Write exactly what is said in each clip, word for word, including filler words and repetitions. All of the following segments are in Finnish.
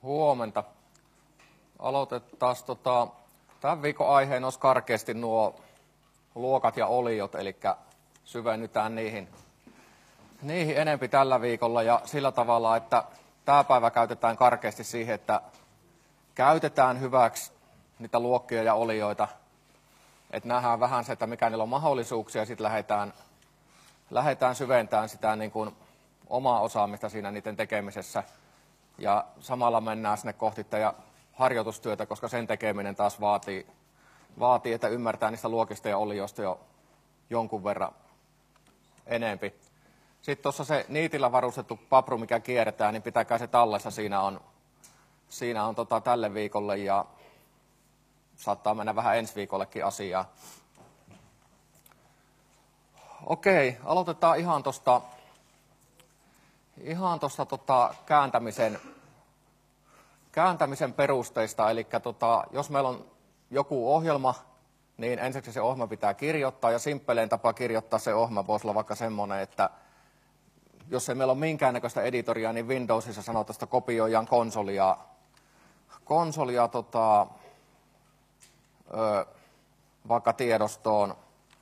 Huomenta. Aloitetaan tota, tämän viikon aiheena olisi karkeasti nuo luokat ja oliot, eli syvennytään niihin, niihin enempi tällä viikolla ja sillä tavalla, että tämä päivä käytetään karkeasti siihen, että käytetään hyväksi niitä luokkia ja olioita, että nähdään vähän se, että mikä niillä on mahdollisuuksia ja sitten lähdetään, lähdetään syventämään sitä niin kuin omaa osaamista siinä niiden tekemisessä. Ja samalla mennään sinne kohti ja harjoitustyötä, koska sen tekeminen taas vaatii, vaatii, että ymmärtää niistä luokista ja olioista jo jonkun verran enempi. Sitten tuossa se niitillä varustettu papru, mikä kierretään, niin pitäkää se tallessa. Siinä on, siinä on tota tälle viikolle ja saattaa mennä vähän ensi viikollekin asiaa. Okei, aloitetaan ihan tuosta ihan tosta, tota, kääntämisen, kääntämisen perusteista. Eli tota, jos meillä on joku ohjelma, niin ensiksi se ohjelma pitää kirjoittaa. Ja simppelein tapa kirjoittaa se ohjelma voisi olla vaikka semmoinen, että jos ei meillä ole minkäännäköistä editoria, niin Windowsissa sanotaan, että kopioidaan konsolia, konsolia tota, ö, vaikka tiedostoon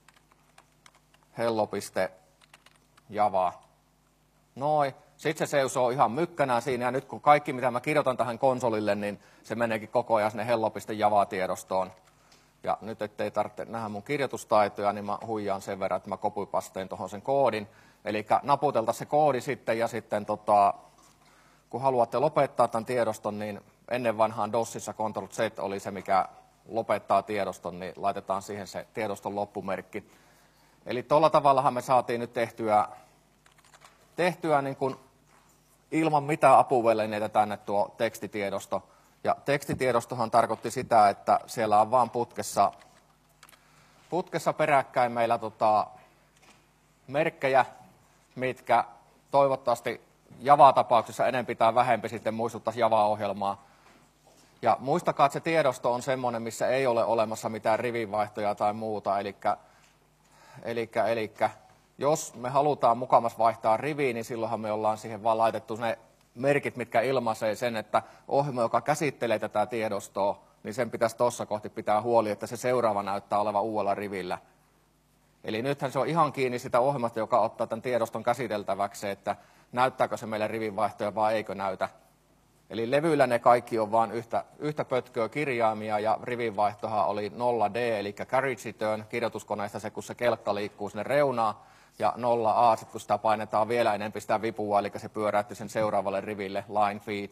hello.java. Noin. Sitten se seisoo ihan mykkänään siinä, ja nyt kun kaikki, mitä mä kirjoitan tähän konsolille, niin se meneekin koko ajan sinne hello.java-tiedostoon. Ja nyt ettei tarvitse nähdä mun kirjoitustaitoja, niin mä huijaan sen verran, että mä copypasteen tuohon sen koodin. Eli naputelta se koodi sitten, ja sitten tota, kun haluatte lopettaa tämän tiedoston, niin ennen vanhaan DOSissa control Z oli se, mikä lopettaa tiedoston, niin laitetaan siihen se tiedoston loppumerkki. Eli tuolla tavallahan me saatiin nyt tehtyä, tehtyä niin kuin ilman mitään apuvälineitä tänne tuo tekstitiedosto. Ja tekstitiedostohan tarkoitti sitä, että siellä on vaan putkessa, putkessa peräkkäin meillä tota, merkkejä, mitkä toivottavasti Java-tapauksessa enemmän tai vähempi sitten muistuttaisi Java-ohjelmaa. Ja muistakaa, että se tiedosto on semmoinen, missä ei ole olemassa mitään rivinvaihtoja tai muuta. Elikkä, elikkä, elikkä jos me halutaan mukamas vaihtaa riviin, niin silloinhan me ollaan siihen vaan laitettu ne merkit, mitkä ilmaisee sen, että ohjelma, joka käsittelee tätä tiedostoa, niin sen pitäisi tuossa kohti pitää huoli, että se seuraava näyttää olevan uudella rivillä. Eli nythän se on ihan kiinni sitä ohjelmasta, joka ottaa tämän tiedoston käsiteltäväksi, että näyttääkö se meille rivinvaihtoja vai eikö näytä. Eli levyillä ne kaikki on vain yhtä, yhtä pötköä kirjaimia ja rivinvaihtohan oli nolla D, eli carriage return, kirjoituskoneesta se, kun se kelkka liikkuu sinne reunaan, ja nolla A, sit kun sitä painetaan vielä enemmän sitä vipua, eli se pyöräytti sen seuraavalle riville, line feed.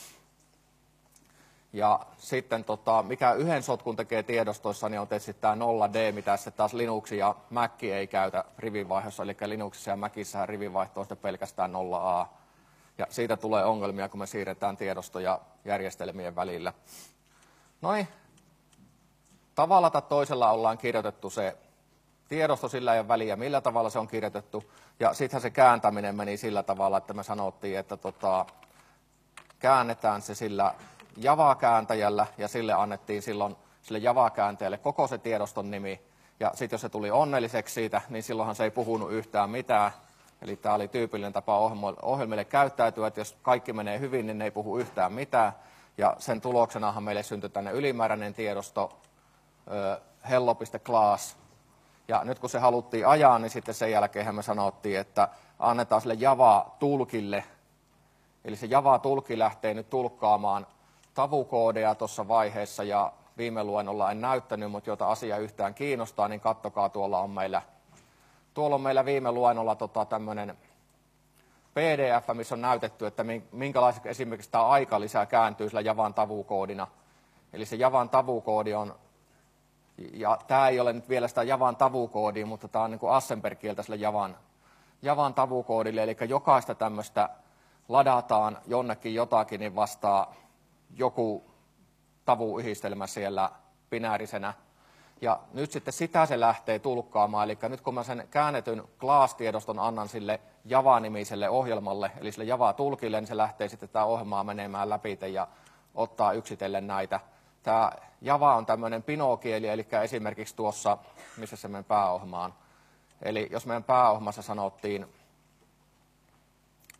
Ja sitten tota, mikä yhden sotkun tekee tiedostoissa, niin on tietysti tämä nolla D, mitä sitten taas Linux ja Mac ei käytä rivinvaihdossa, eli Linuxissa ja Macissahan rivinvaihto on pelkästään nolla A. Ja siitä tulee ongelmia, kun me siirretään tiedostoja järjestelmien välillä. Noin. Tavalla tai toisella ollaan kirjoitettu se tiedosto, sillä ei ole väliä, millä tavalla se on kirjoitettu. Ja sittenhän se kääntäminen meni sillä tavalla, että me sanottiin, että tota, käännetään se sillä Java-kääntäjällä, ja sille annettiin silloin sille Java-kääntäjälle koko se tiedoston nimi. Ja sitten jos se tuli onnelliseksi siitä, niin silloinhan se ei puhunut yhtään mitään. Eli tämä oli tyypillinen tapa ohjelmille käyttäytyä, että jos kaikki menee hyvin, niin ne ei puhu yhtään mitään. Ja sen tuloksenahan meille syntyi tänne ylimääräinen tiedosto, hello.class. Ja nyt kun se haluttiin ajaa, niin sitten sen jälkeen me sanottiin, että annetaan sille Java-tulkille. Eli se Java-tulkki lähtee nyt tulkkaamaan tavukoodeja tuossa vaiheessa, ja viime luennolla en näyttänyt, mutta jota asia yhtään kiinnostaa, niin kattokaa, tuolla on meillä, tuolla on meillä viime luennolla tota, tämmöinen P D F, missä on näytetty, että minkälaiseksi esimerkiksi tämä aikalisä kääntyy sillä Javan tavukoodina. Eli se Javan tavukoodi on, ja tämä ei ole nyt vielä sitä Javan tavukoodia, mutta tämä on niin kuin Assemper-kieltä sille Javan, Javan tavukoodille, eli jokaista tämmöistä ladataan jonnekin jotakin, niin vastaa joku tavuyhdistelmä siellä binäärisenä. Ja nyt sitten sitä se lähtee tulkkaamaan, eli nyt kun mä sen käännetyn class-tiedoston annan sille Java-nimiselle ohjelmalle, eli sille Java-tulkille, niin se lähtee sitten tämä ohjelmaa menemään läpi ja ottaa yksitellen näitä. Tämä Java on tämmöinen pinokieli, eli esimerkiksi tuossa, missä se meidän pääohjelma on. Eli jos meidän pääohjelmassa sanottiin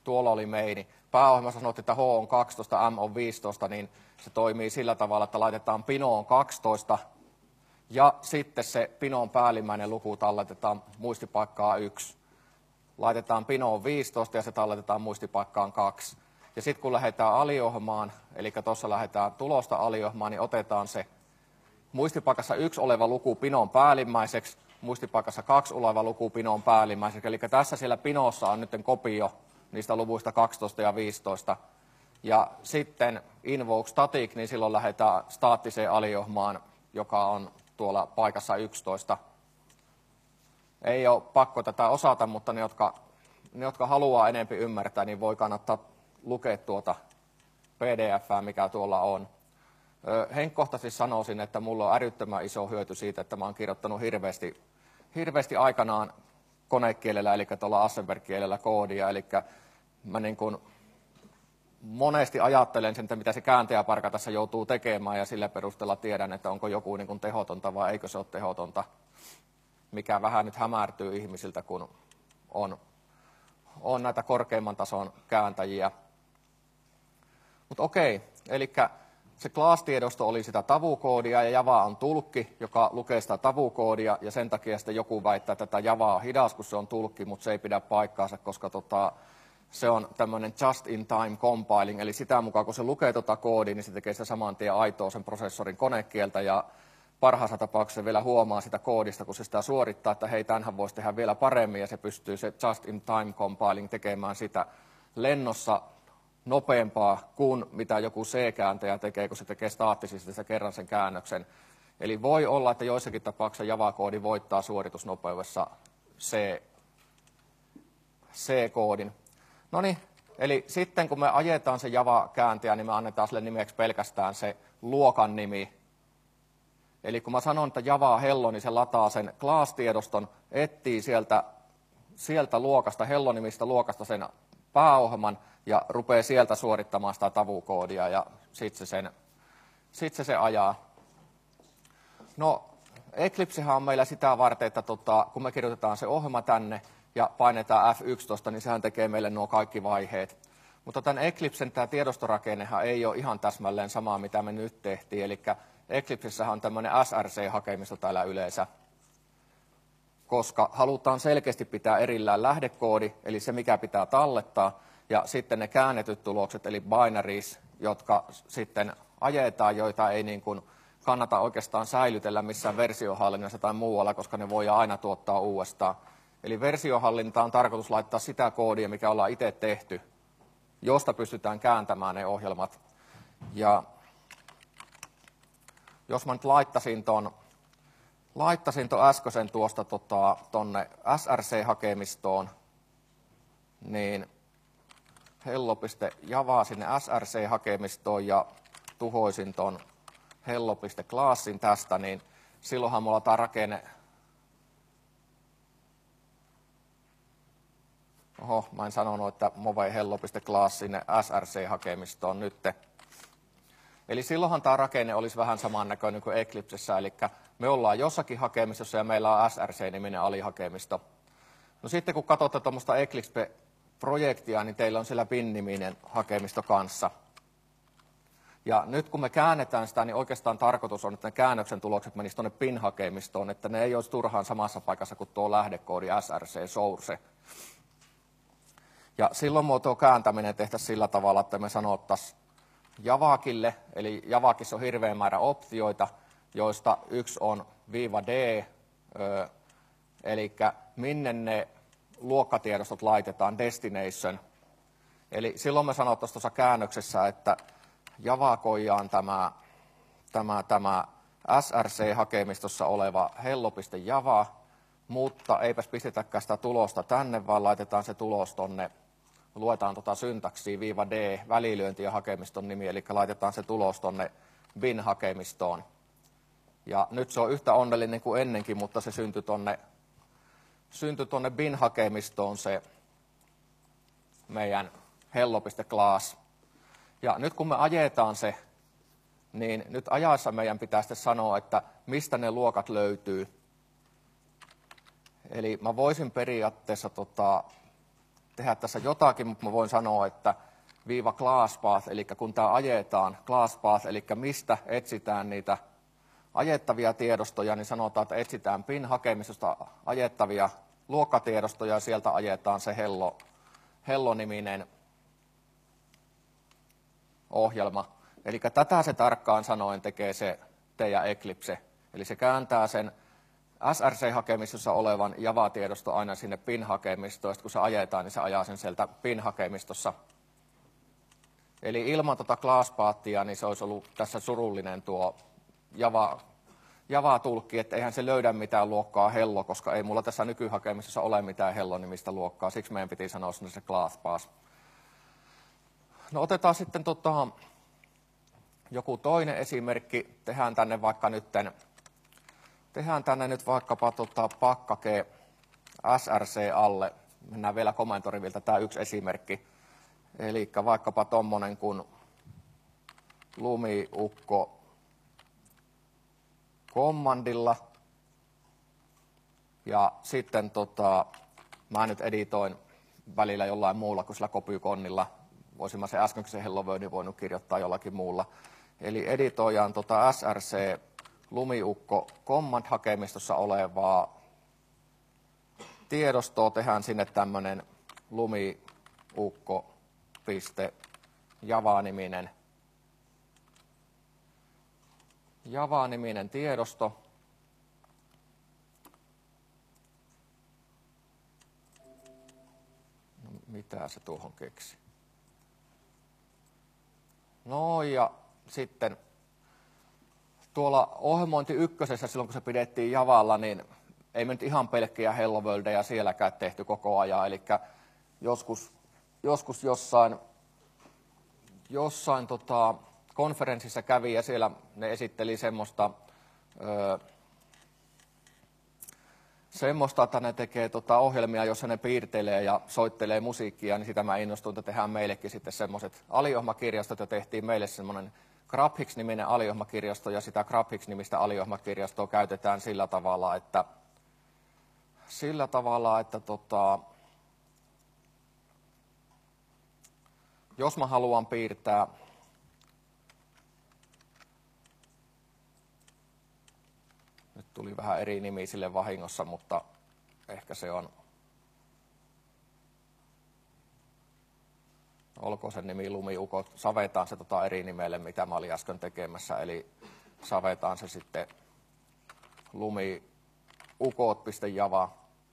tuolla oli meini. Pääohjelmassa sanottiin, että H on kaksitoista, M on viisitoista, niin se toimii sillä tavalla, että laitetaan pinoon kaksitoista ja sitten se pinon päällimmäinen luku talletetaan muistipaikkaan yksi. Laitetaan pinoon viisitoista ja se talletetaan muistipaikkaan kaksi. Ja sitten kun lähdetään aliohjelmaan, eli tuossa lähdetään tulosta aliohjelmaan, niin otetaan se muistipaikassa yksi oleva luku pinon päällimmäiseksi, muistipaikassa kaksi oleva luku pinon päällimmäiseksi. Eli tässä siellä pinossa on nyt kopio niistä luvuista kaksitoista ja viisitoista. Ja sitten invoke static, niin silloin lähdetään staattiseen aliohjelmaan, joka on tuolla paikassa yksitoista. Ei ole pakko tätä osata, mutta ne, jotka, ne, jotka haluaa enempi ymmärtää, niin voi kannattaa lukea tuota P D F:ää, mikä tuolla on. Henkkohtaisesti sanoisin, että mulla on älyttömän iso hyöty siitä, että mä oon kirjoittanut hirveästi, hirveästi aikanaan konekielellä, eli tuolla Assembler-kielellä koodia. Eli mä niin kuin monesti ajattelen sen, että mitä se kääntäjäparka tässä joutuu tekemään, ja sillä perusteella tiedän, että onko joku niin kuin tehotonta vai eikö se ole tehotonta, mikä vähän nyt hämärtyy ihmisiltä, kun on, on näitä korkeimman tason kääntäjiä. Mutta okei, eli se class-tiedosto oli sitä tavukoodia ja Java on tulkki, joka lukee sitä tavukoodia, ja sen takia sitten joku väittää, että tätä Java on hidas, kun se on tulkki, mutta se ei pidä paikkaansa, koska tota, se on tämmöinen just-in-time compiling, eli sitä mukaan kun se lukee tuota koodia, niin se tekee sitä saman tien aitoa sen prosessorin konekieltä, ja parhaassa tapauksessa vielä huomaa sitä koodista, kun se sitä suorittaa, että hei, tämänhän voisi tehdä vielä paremmin, ja se pystyy se just-in-time compiling tekemään sitä lennossa nopeampaa kuin mitä joku C-kääntäjä tekee, kun se tekee staattisesti se kerran sen käännöksen. Eli voi olla, että joissakin tapauksissa Java-koodi voittaa suoritusnopeudessa C, C-koodin. No niin, eli sitten kun me ajetaan se Java-kääntäjä, niin me annetaan sille nimeksi pelkästään se luokan nimi. Eli kun mä sanon, että Java hello, niin se lataa sen class-tiedoston, etsii sieltä, sieltä luokasta, hello-nimistä luokasta sen pääohjelman, ja rupeaa sieltä suorittamaan sitä tavukoodia, ja sitten se, sen, sit se, se ajaa. No, Eclipsehän on meillä sitä varten, että tota, kun me kirjoitetaan se ohjelma tänne ja painetaan F yksitoista, niin sehän tekee meille nuo kaikki vaiheet. Mutta tämän Eclipsen tämä tiedostorakennehan ei ole ihan täsmälleen sama, mitä me nyt tehtiin. Eli Eclipsessähän on tämmöinen S R C-hakemisto täällä yleensä, koska halutaan selkeästi pitää erillään lähdekoodi, eli se mikä pitää tallettaa, ja sitten ne käännetyt tulokset, eli binaries, jotka sitten ajetaan, joita ei niin kuin kannata oikeastaan säilytellä missään versiohallinnassa tai muualla, koska ne voidaan aina tuottaa uudestaan. Eli versiohallinta on tarkoitus laittaa sitä koodia, mikä ollaan itse tehty, josta pystytään kääntämään ne ohjelmat. Ja jos mä nyt laittaisin ton, laittaisin ton äskeisen tuosta tota, tonne S R C-hakemistoon, niin hello.java sinne S R C-hakemistoon ja tuhoisin ton hello.classin tästä, niin silloinhan mulla tämä rakenne... Oho, mä en sanonut, että move hello.class sinne S R C-hakemistoon nytte. Eli silloinhan tämä rakenne olisi vähän samannäköinen kuin Eclipsessä, eli me ollaan jossakin hakemistossa ja meillä on S R C-niminen alihakemisto. No sitten kun katsotte tuommoista Eclipse-projektia, niin teillä on siellä bin-niminen hakemisto kanssa. Ja nyt kun me käännetään sitä, niin oikeastaan tarkoitus on, että ne käännöksen tulokset menisivät tuonne bin-hakemistoon, että ne ei olisi turhaan samassa paikassa kuin tuo lähdekoodi S R C source. Ja silloin muotoa kääntäminen tehtäisiin sillä tavalla, että me sanottaisiin Javakille, eli Javakissa on hirveän määrä optioita, joista yksi on viiva D, eli minne ne luokkatiedostot laitetaan, destination. Eli silloin me sanottaisiin tuossa käännöksessä, että Javakoijaan tämä, tämä, tämä S R C-hakemistossa oleva hello.java, mutta eipäs pistetäkään sitä tulosta tänne, vaan laitetaan se tulos tonne, luetaan tuota syntaksia viiva D, välilyönti ja hakemiston nimi, eli laitetaan se tulos tonne bin-hakemistoon. Ja nyt se on yhtä onnellinen kuin ennenkin, mutta se syntyi tonne, syntyi tonne bin-hakemistoon se meidän hello.class. Ja nyt kun me ajetaan se, niin nyt ajaessa meidän pitää sitten sanoa, että mistä ne luokat löytyy. Eli mä voisin periaatteessa tota, tehdä tässä jotakin, mutta mä voin sanoa, että viiva classpath, eli kun tämä ajetaan, classpath, eli mistä etsitään niitä ajettavia tiedostoja, niin sanotaan, että etsitään pin-hakemistosta ajettavia luokkatiedostoja ja sieltä ajetaan se hello, hello-niminen ohjelma. Eli tätä se tarkkaan sanoen tekee se teidän Eclipse. Eli se kääntää sen S R C-hakemistossa olevan Java-tiedosto aina sinne pin-hakemistoon, ja kun se ajetaan, niin se ajaa sen sieltä pin-hakemistossa. Eli ilman tuota classpathia, niin se olisi ollut tässä surullinen tuo Java, Java-tulkki, että eihän se löydä mitään luokkaa hello, koska ei mulla tässä nykyhakemistossa ole mitään hello-nimistä luokkaa, siksi meidän piti sanoa se classpath. No otetaan sitten tota, joku toinen esimerkki, tehdään tänne vaikka nytten, tehdään tänne nyt vaikkapa tota, pakkake S R C alle, mennään vielä komentoriviltä, tämä yksi esimerkki, eli vaikkapa tommonen kuin lumiukko kommandilla, ja sitten tota, mä nyt editoin välillä jollain muulla kuin sillä copykonnilla, voisin mä se äskenkin Hello Worldin voinut kirjoittaa jollakin muulla. Eli editoidaan tota S R C lumiukko command-hakemistossa olevaa tiedostoa, tehdään sinne tämmöinen lumiukko.java-niminen Java-niminen tiedosto. No, mitä se tuohon keksi? No ja sitten tuolla ohjelmointi ykkösessä, silloin kun se pidettiin Javalla, niin ei me nyt ihan pelkkiä Hello Worldeja sielläkään tehty koko ajan. Eli joskus, joskus jossain, jossain tota, konferenssissa kävi ja siellä ne esitteli semmoista, öö, semmoista, että ne tekee tota ohjelmia, jossa ne piirtelee ja soittelee musiikkia, niin sitä mä innostuin, että tehdään meillekin sitten semmoiset aliohmakirjastot, ja tehtiin meille semmoinen GrabHix-niminen aliohmakirjasto, ja sitä GrabHix-nimistä aliohmakirjastoa käytetään sillä tavalla, että, sillä tavalla, että tota, jos mä haluan piirtää nyt tuli vähän eri nimi sille vahingossa, mutta ehkä se on, olkoon sen nimi lumiukot, savetaan se tota eri nimelle, mitä mä olin äsken tekemässä, eli savetaan se sitten lumiukot.java.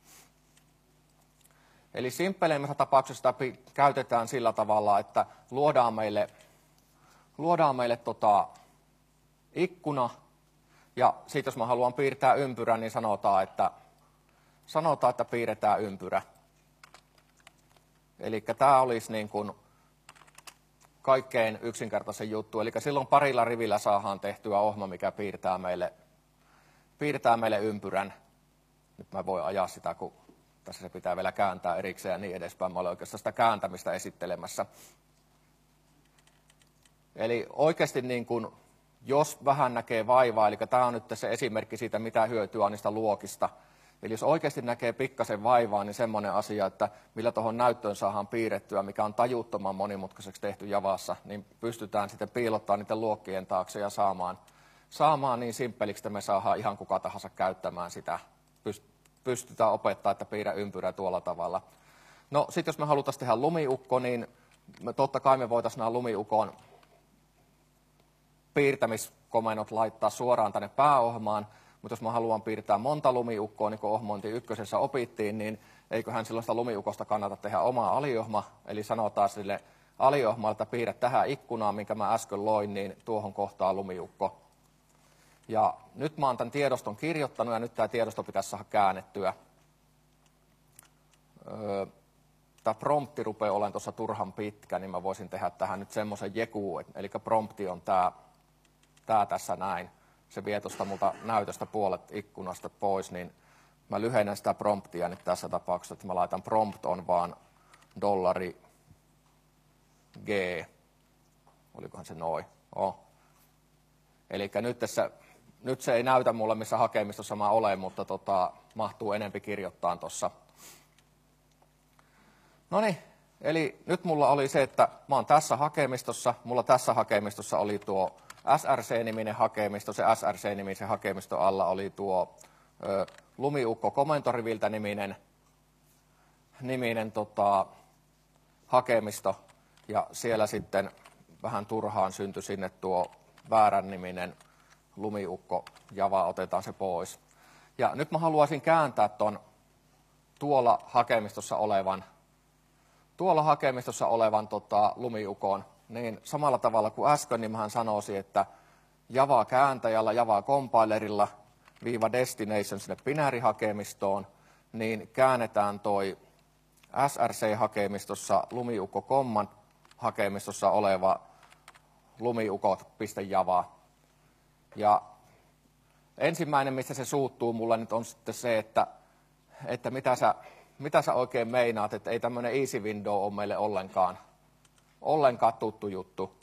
Eli simppelimmässä tapauksessa sitä käytetään sillä tavalla, että luodaan meille, luodaan meille tota ikkuna, ja sitten jos mä haluan piirtää ympyrän, niin sanotaan, että, sanotaan, että piirretään ympyrä. Eli tämä olisi niin kuin kaikkein yksinkertaisen juttu. Eli silloin parilla rivillä saadaan tehtyä ohjelma, mikä piirtää meille, piirtää meille ympyrän. Nyt mä voin ajaa sitä, kun tässä se pitää vielä kääntää erikseen ja niin edespäin. Mä olen oikeastaan sitä kääntämistä esittelemässä. Eli oikeasti niin kuin, jos vähän näkee vaivaa, eli tämä on nyt se esimerkki siitä, mitä hyötyä on niistä luokista. Eli jos oikeasti näkee pikkasen vaivaa, niin semmoinen asia, että millä tuohon näyttöön saadaan piirrettyä, mikä on tajuttoman monimutkaiseksi tehty Javassa, niin pystytään sitten piilottamaan niiden luokkien taakse ja saamaan, saamaan niin simppeliksi, että me saadaan ihan kuka tahansa käyttämään sitä. Pystytään opettaa, että piirrä ympyrä tuolla tavalla. No sitten jos me halutaan tehdä lumiukko, niin me, totta kai me voitaisiin nämä lumiukon piirtämiskomennot laittaa suoraan tänne pääohjelmaan, mutta jos mä haluan piirtää monta lumiukkoa, niin kuin ohjelmointi ykkösessä opittiin, niin eiköhän silloin sitä lumiukosta kannata tehdä oma aliohma, eli sanotaan sille aliohmalle, että piirrä tähän ikkunaan, minkä mä äsken loin, niin tuohon kohtaan lumiukko. Ja nyt mä oon tämän tiedoston kirjoittanut, ja nyt tämä tiedosto pitäisi saada käännettyä. Öö, tämä prompti rupeaa olemaan tuossa turhan pitkä, niin mä voisin tehdä tähän nyt semmoisen jekuun, eli prompti on tämä, tämä tässä näin. Se vie tuosta multa näytöstä puolet ikkunasta pois, niin mä lyhennän sitä promptia nyt tässä tapauksessa, että mä laitan prompt on vaan dollari G. Olikohan se noin? Oh. Eli nyt, tässä, nyt se ei näytä mulle, missä hakemistossa mä olen, mutta tota, mahtuu enempi kirjoittaa tuossa. No niin, eli nyt mulla oli se, että mä oon tässä hakemistossa, mulla tässä hakemistossa oli tuo S R C-niminen hakemisto, se S R C-nimisen hakemiston alla oli tuo ö, Lumiukko komentoriviltä niminen, niminen tota, hakemisto, ja siellä sitten vähän turhaan syntyi sinne tuo väärän niminen Lumiukko Java, otetaan se pois. Ja nyt mä haluaisin kääntää ton tuolla hakemistossa olevan, tuolla hakemistossa olevan tota, Lumiukon, niin samalla tavalla kuin äsken, niin mähän sanoisin, että Java kääntäjällä, Java compilerilla, viiva destination sinne binäärihakemistoon, niin käännetään toi S R C-hakemistossa Lumiukko command hakemistossa oleva lumiukot.java. Ja ensimmäinen, mistä se suuttuu mulle nyt on sitten se, että, että mitä, sä, mitä sä oikein meinaat, että ei tämmöinen easy window ole meille ollenkaan, ollenkaan tuttu juttu.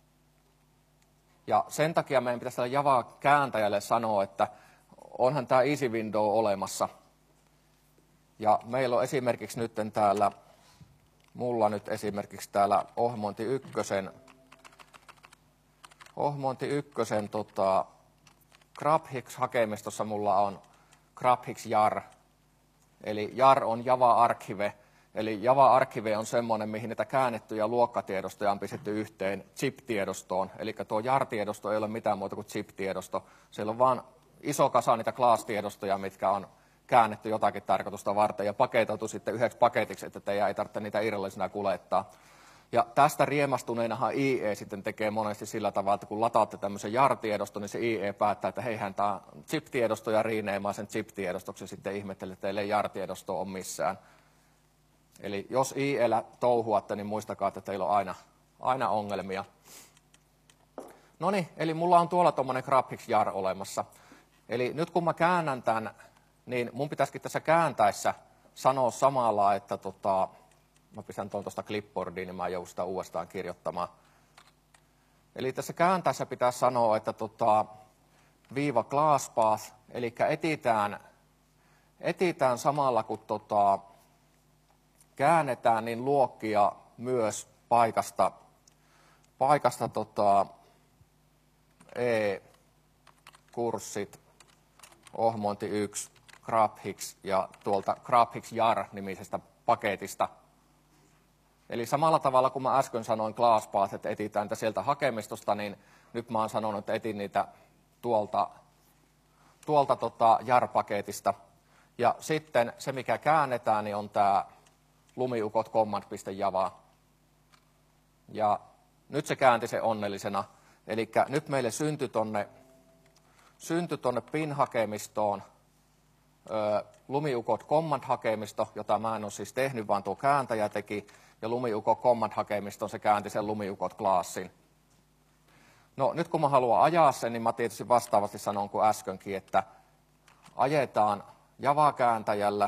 Ja sen takia meidän pitäisi tällä Java-kääntäjälle sanoa, että onhan tämä easy window olemassa. Ja meillä on esimerkiksi nyt täällä, mulla nyt esimerkiksi täällä Ohmonti ykkösen, Ohmonti ykkösen tota, GrabHigs-hakemistossa mulla on GrabHigs jar. Eli jar on Java-archive. Eli Java-archive on semmoinen, mihin niitä käännettyjä luokkatiedostoja on pistetty yhteen zip-tiedostoon. Eli tuo jar-tiedosto ei ole mitään muuta kuin zip-tiedosto. Siellä on vain iso kasa niitä class-tiedostoja, mitkä on käännetty jotakin tarkoitusta varten ja paketoitu sitten yhdeksi paketiksi, että teidän ei tarvitse niitä irrallisena kuljettaa. Ja tästä riemastuneinahan I E sitten tekee monesti sillä tavalla, että kun lataatte tämmöisen jar-tiedoston, niin se I E päättää, että heihän tämä zip-tiedosto ja riineimaa sen zip-tiedostoksi, sitten ihmettelee, että teille ei jar-tiedostoa ole missään. Eli jos I E:llä touhuatte, niin muistakaa, että teillä on aina, aina ongelmia. No niin, eli mulla on tuolla tuommoinen GrabHigs jar olemassa. Eli nyt kun mä käännän tämän, niin mun pitäisikin tässä kääntäessä sanoa samalla, että tota, mä pistän tuon tuosta clipboardiin, niin mä joudun sitä uudestaan kirjoittamaan. Eli tässä kääntäessä pitää sanoa, että tota, viiva classpath, eli etitään, etitään samalla kun tota, käännetään, niin luokkia myös paikasta, paikasta tota, e-kurssit, Ohmonti yksi, GrabHigs ja tuolta GrabHigs jar-nimisestä paketista. Eli samalla tavalla kuin mä äsken sanoin classpath, että etitään niitä sieltä hakemistosta, niin nyt mä oon sanonut, että etin niitä tuolta, tuolta tota jar-paketista. Ja sitten se, mikä käännetään, niin on tämä lumiukot command.java. Ja nyt se käänti se onnellisena. Eli nyt meille syntyi tonne, syntyi tonne pin-hakemistoon ö, lumiukot command-hakemisto, jota mä en ole siis tehnyt, vaan tuo kääntäjä teki. Ja lumiukot command-hakemistoon se käänti sen lumiukot-klassin. No nyt kun mä haluan ajaa sen, niin mä tietysti vastaavasti sanon kuin äskenkin, että ajetaan Java-kääntäjällä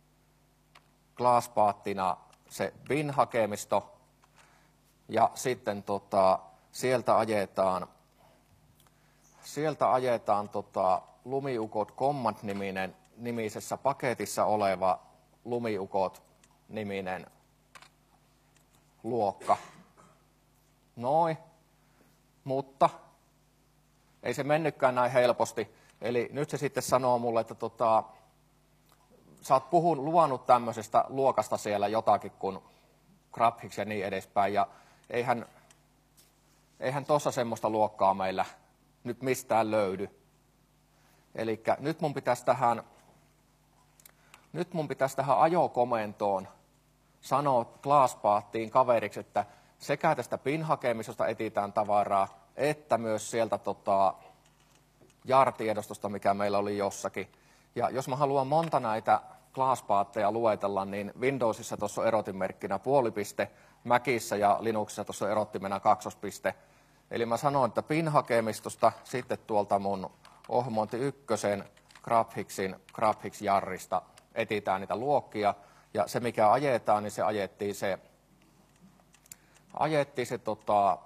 classpathina se bin-hakemisto, ja sitten tota, sieltä ajetaan, sieltä ajetaan tota, lumiukot command-niminen nimisessä paketissa oleva lumiukot-niminen luokka. Noin, mutta ei se mennytkään näin helposti. Eli nyt se sitten sanoo mulle, että tota, sä oot puhun, luvannut tämmöisestä luokasta siellä jotakin kuin GrabHigs ja niin edespäin, ja eihän, eihän tuossa semmoista luokkaa meillä nyt mistään löydy. Eli nyt mun pitäisi tähän, nyt mun pitäisi tähän ajokomentoon sanoa classpathtiin kaveriksi, että sekä tästä pin-hakemistosta etitään tavaraa, että myös sieltä tota, jar-tiedostosta, mikä meillä oli jossakin. Ja jos mä haluan monta näitä classpathia luetella, niin Windowsissa tuossa on erotinmerkkinä puolipiste, Macissa ja Linuxissa tuossa on erottimena kaksospiste. Eli mä sanon, että pin-hakemistosta, sitten tuolta mun Ohmonti ykkösen GrabHigsin GrabHigs jarrista etitään niitä luokkia. Ja se, mikä ajetaan, niin se ajettiin se, ajettiin se tota,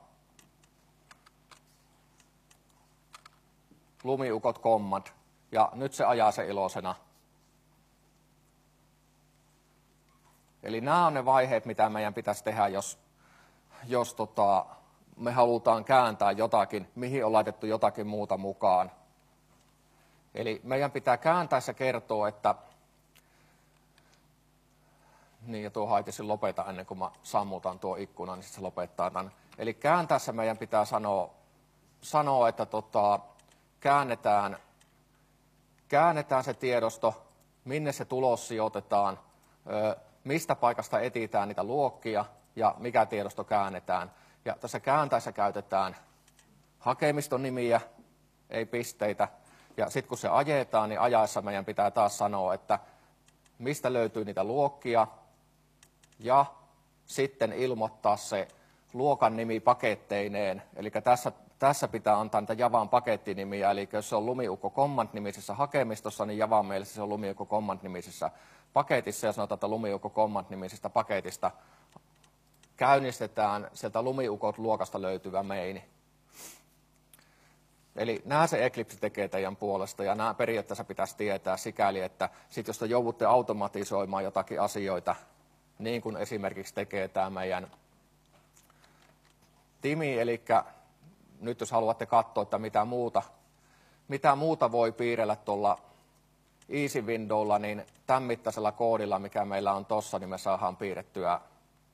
lumiukot command. Ja nyt se ajaa se iloisena. Eli nämä on ne vaiheet, mitä meidän pitäisi tehdä, jos, jos tota, me halutaan kääntää jotakin, mihin on laitettu jotakin muuta mukaan. Eli meidän pitää kääntäessä kertoa, että... Niin, ja tuo haitisi lopeta ennen kuin mä sammutan tuo ikkuna, niin sitten se lopettaa tämän. Eli kääntäessä meidän pitää sanoa, sanoa että tota, käännetään, käännetään se tiedosto, minne se tulos sijoitetaan, mistä paikasta etsitään niitä luokkia ja mikä tiedosto käännetään. Ja tässä kääntäessä käytetään hakemiston nimiä, ei pisteitä. Ja sitten kun se ajetaan, niin ajaessa meidän pitää taas sanoa, että mistä löytyy niitä luokkia ja sitten ilmoittaa se luokan nimi paketteineen. Eli tässä, tässä pitää antaa niitä Javan pakettinimiä, eli jos se on Lumiukko Command-nimisessä hakemistossa, niin Javan mielessä se on Lumiukko Command-nimisessä paketissa, ja sanotaan, että Lumiukko Command-nimisestä paketista käynnistetään sieltä Lumiukot luokasta löytyvä meini. Eli nämä se Eclipse tekee teidän puolesta, ja nämä periaatteessa pitäisi tietää sikäli, että sit jos te joudutte automatisoimaan jotakin asioita, niin kuin esimerkiksi tekee tämä meidän Timi, eli nyt jos haluatte katsoa, että mitä muuta, mitä muuta voi piirrellä tuolla Easy Windowlla, niin tämän mittaisella koodilla, mikä meillä on tuossa, niin me saadaan piirrettyä,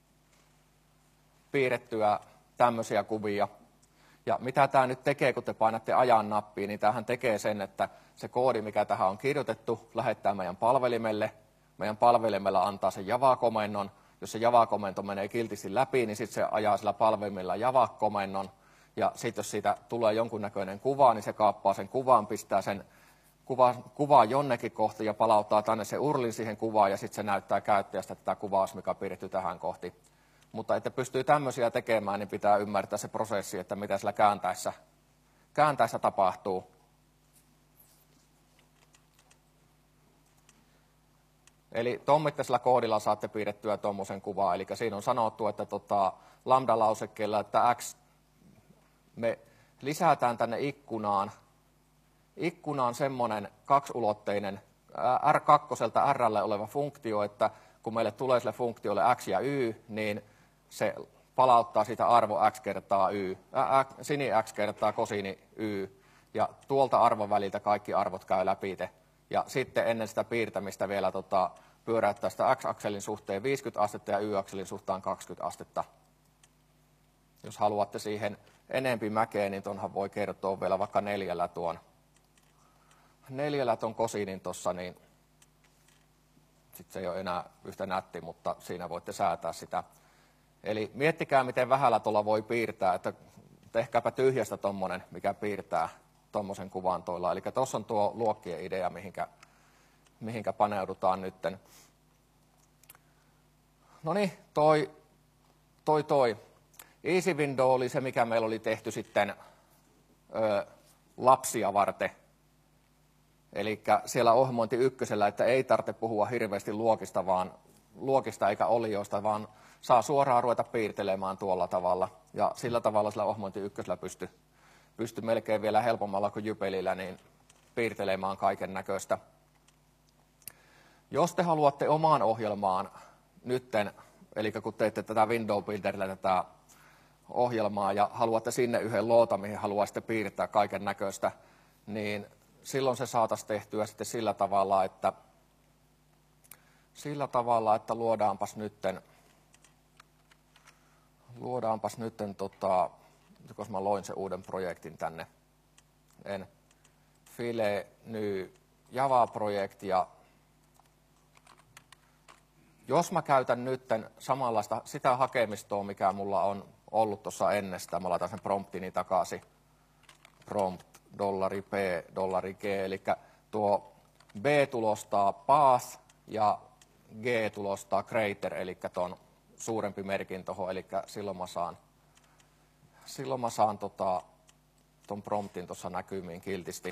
piirrettyä tämmöisiä kuvia. Ja mitä tämä nyt tekee, kun te painatte ajan nappia, niin tämähän tekee sen, että se koodi, mikä tähän on kirjoitettu, lähettää meidän palvelimelle. Meidän palvelimella antaa sen Java-komennon. Jos se Java-komento menee kiltisti läpi, niin sitten se ajaa sillä palvelimella Java-komennon. Ja sitten jos siitä tulee jonkunnäköinen kuva, niin se kaappaa sen kuvan, pistää sen kuva, kuvaa jonnekin kohti ja palauttaa tänne se urlin siihen kuvaan. Ja sitten se näyttää käyttäjästä tätä kuvaa, mikä on piirretty tähän kohti. Mutta että pystyy tämmöisiä tekemään, niin pitää ymmärtää se prosessi, että mitä sillä kääntäessä, kääntäessä tapahtuu. Eli tuon mittaisella koodilla saatte piirrettyä tuommoisen kuvaa. Eli siinä on sanottu, että tota, lambda-lausekkeella, että X, me lisätään tänne ikkunaan, ikkunaan semmoinen kaksiulotteinen R kaksi R:lle oleva funktio, että kun meille tulee sille funktiolle X ja Y, niin se palauttaa sitä arvo X kertaa Y, ä, sini X kertaa kosini Y, ja tuolta arvon väliltä kaikki arvot käy läpi. Ja sitten ennen sitä piirtämistä vielä tota, pyöräyttää sitä X-akselin suhteen viisikymmentä astetta ja Y-akselin suhteen kaksikymmentä astetta. Jos haluatte siihen enempi mäkeä, niin tuonhan voi kertoa vielä vaikka neljällä tuon, neljällä tuon kosinin tuossa, niin sitten se ei ole enää yhtä nätti, mutta siinä voitte säätää sitä. Eli miettikää, miten vähällä tuolla voi piirtää, että tehkääpä tyhjästä tuommoinen, mikä piirtää tuommoisen kuvan tuolla. Eli tuossa on tuo luokkien idea, mihinkä, mihinkä paneudutaan nytten. No niin, toi, toi, toi. Easy Window oli se, mikä meillä oli tehty sitten ö, lapsia varten. Eli siellä ohjelmointi ykkösellä, että ei tarvitse puhua hirveästi luokista, vaan luokista eikä olioista, vaan saa suoraan ruveta piirtelemään tuolla tavalla. Ja sillä tavalla sillä ohjelmointi ykkösellä pystyy pysty melkein vielä helpommalla kuin Jypelillä niin piirtelemään kaiken näköistä. Jos te haluatte omaan ohjelmaan nytten, eli kun teette tätä Window Builderillä tätä ohjelmaa ja haluatte sinne yhden loota, mihin haluaisitte piirtää kaiken näköistä, niin silloin se saataisiin tehtyä sitten sillä tavalla, että sillä tavalla, että luodaanpas nytten, luodaanpas nytten tota, koska mä loin sen uuden projektin tänne, en File New Java-projekti, ja jos mä käytän nytten samanlaista sitä hakemistoa, mikä mulla on ollut tuossa ennestään, mä laitan sen promptini takaisin, prompt dollari p dollari g, eli tuo B tulostaa path ja G tulostaa crater, eli tuon suurempi merkin tuohon, eli silloin mä saan Silloin mä saan tota, ton promptin tuossa näkymiin kiltisti.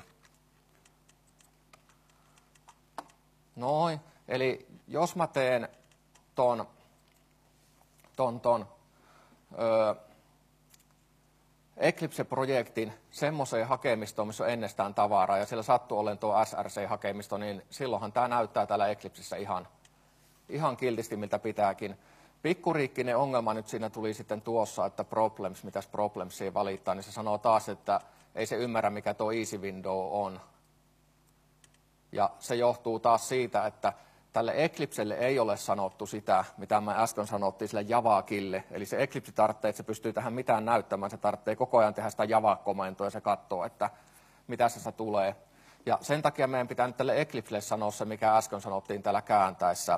Noin, eli jos mä teen ton, ton, ton ö, Eclipse-projektin semmoiseen hakemistoon, missä on ennestään tavaraa, ja siellä sattuu ollen tuo S R C-hakemisto, niin silloinhan tämä näyttää täällä Eclipsessä ihan, ihan kiltisti miltä pitääkin. Pikkuriikkinen ongelma nyt siinä tuli sitten tuossa, että problems, mitäs problemsia valittaa, niin se sanoo taas, että ei se ymmärrä mikä tuo easy window on. Ja se johtuu taas siitä, että tälle Eclipselle ei ole sanottu sitä, mitä me äsken sanottiin sille Javakille. Eli se Eclipse tarvitsee, että se pystyy tähän mitään näyttämään. Se tarvitsee koko ajan tehdä sitä Java-komentoa ja se katsoo, että mitä se tulee. Ja sen takia meidän pitää nyt tälle Eclipselle sanoa se, mikä äsken sanottiin täällä kääntäessä.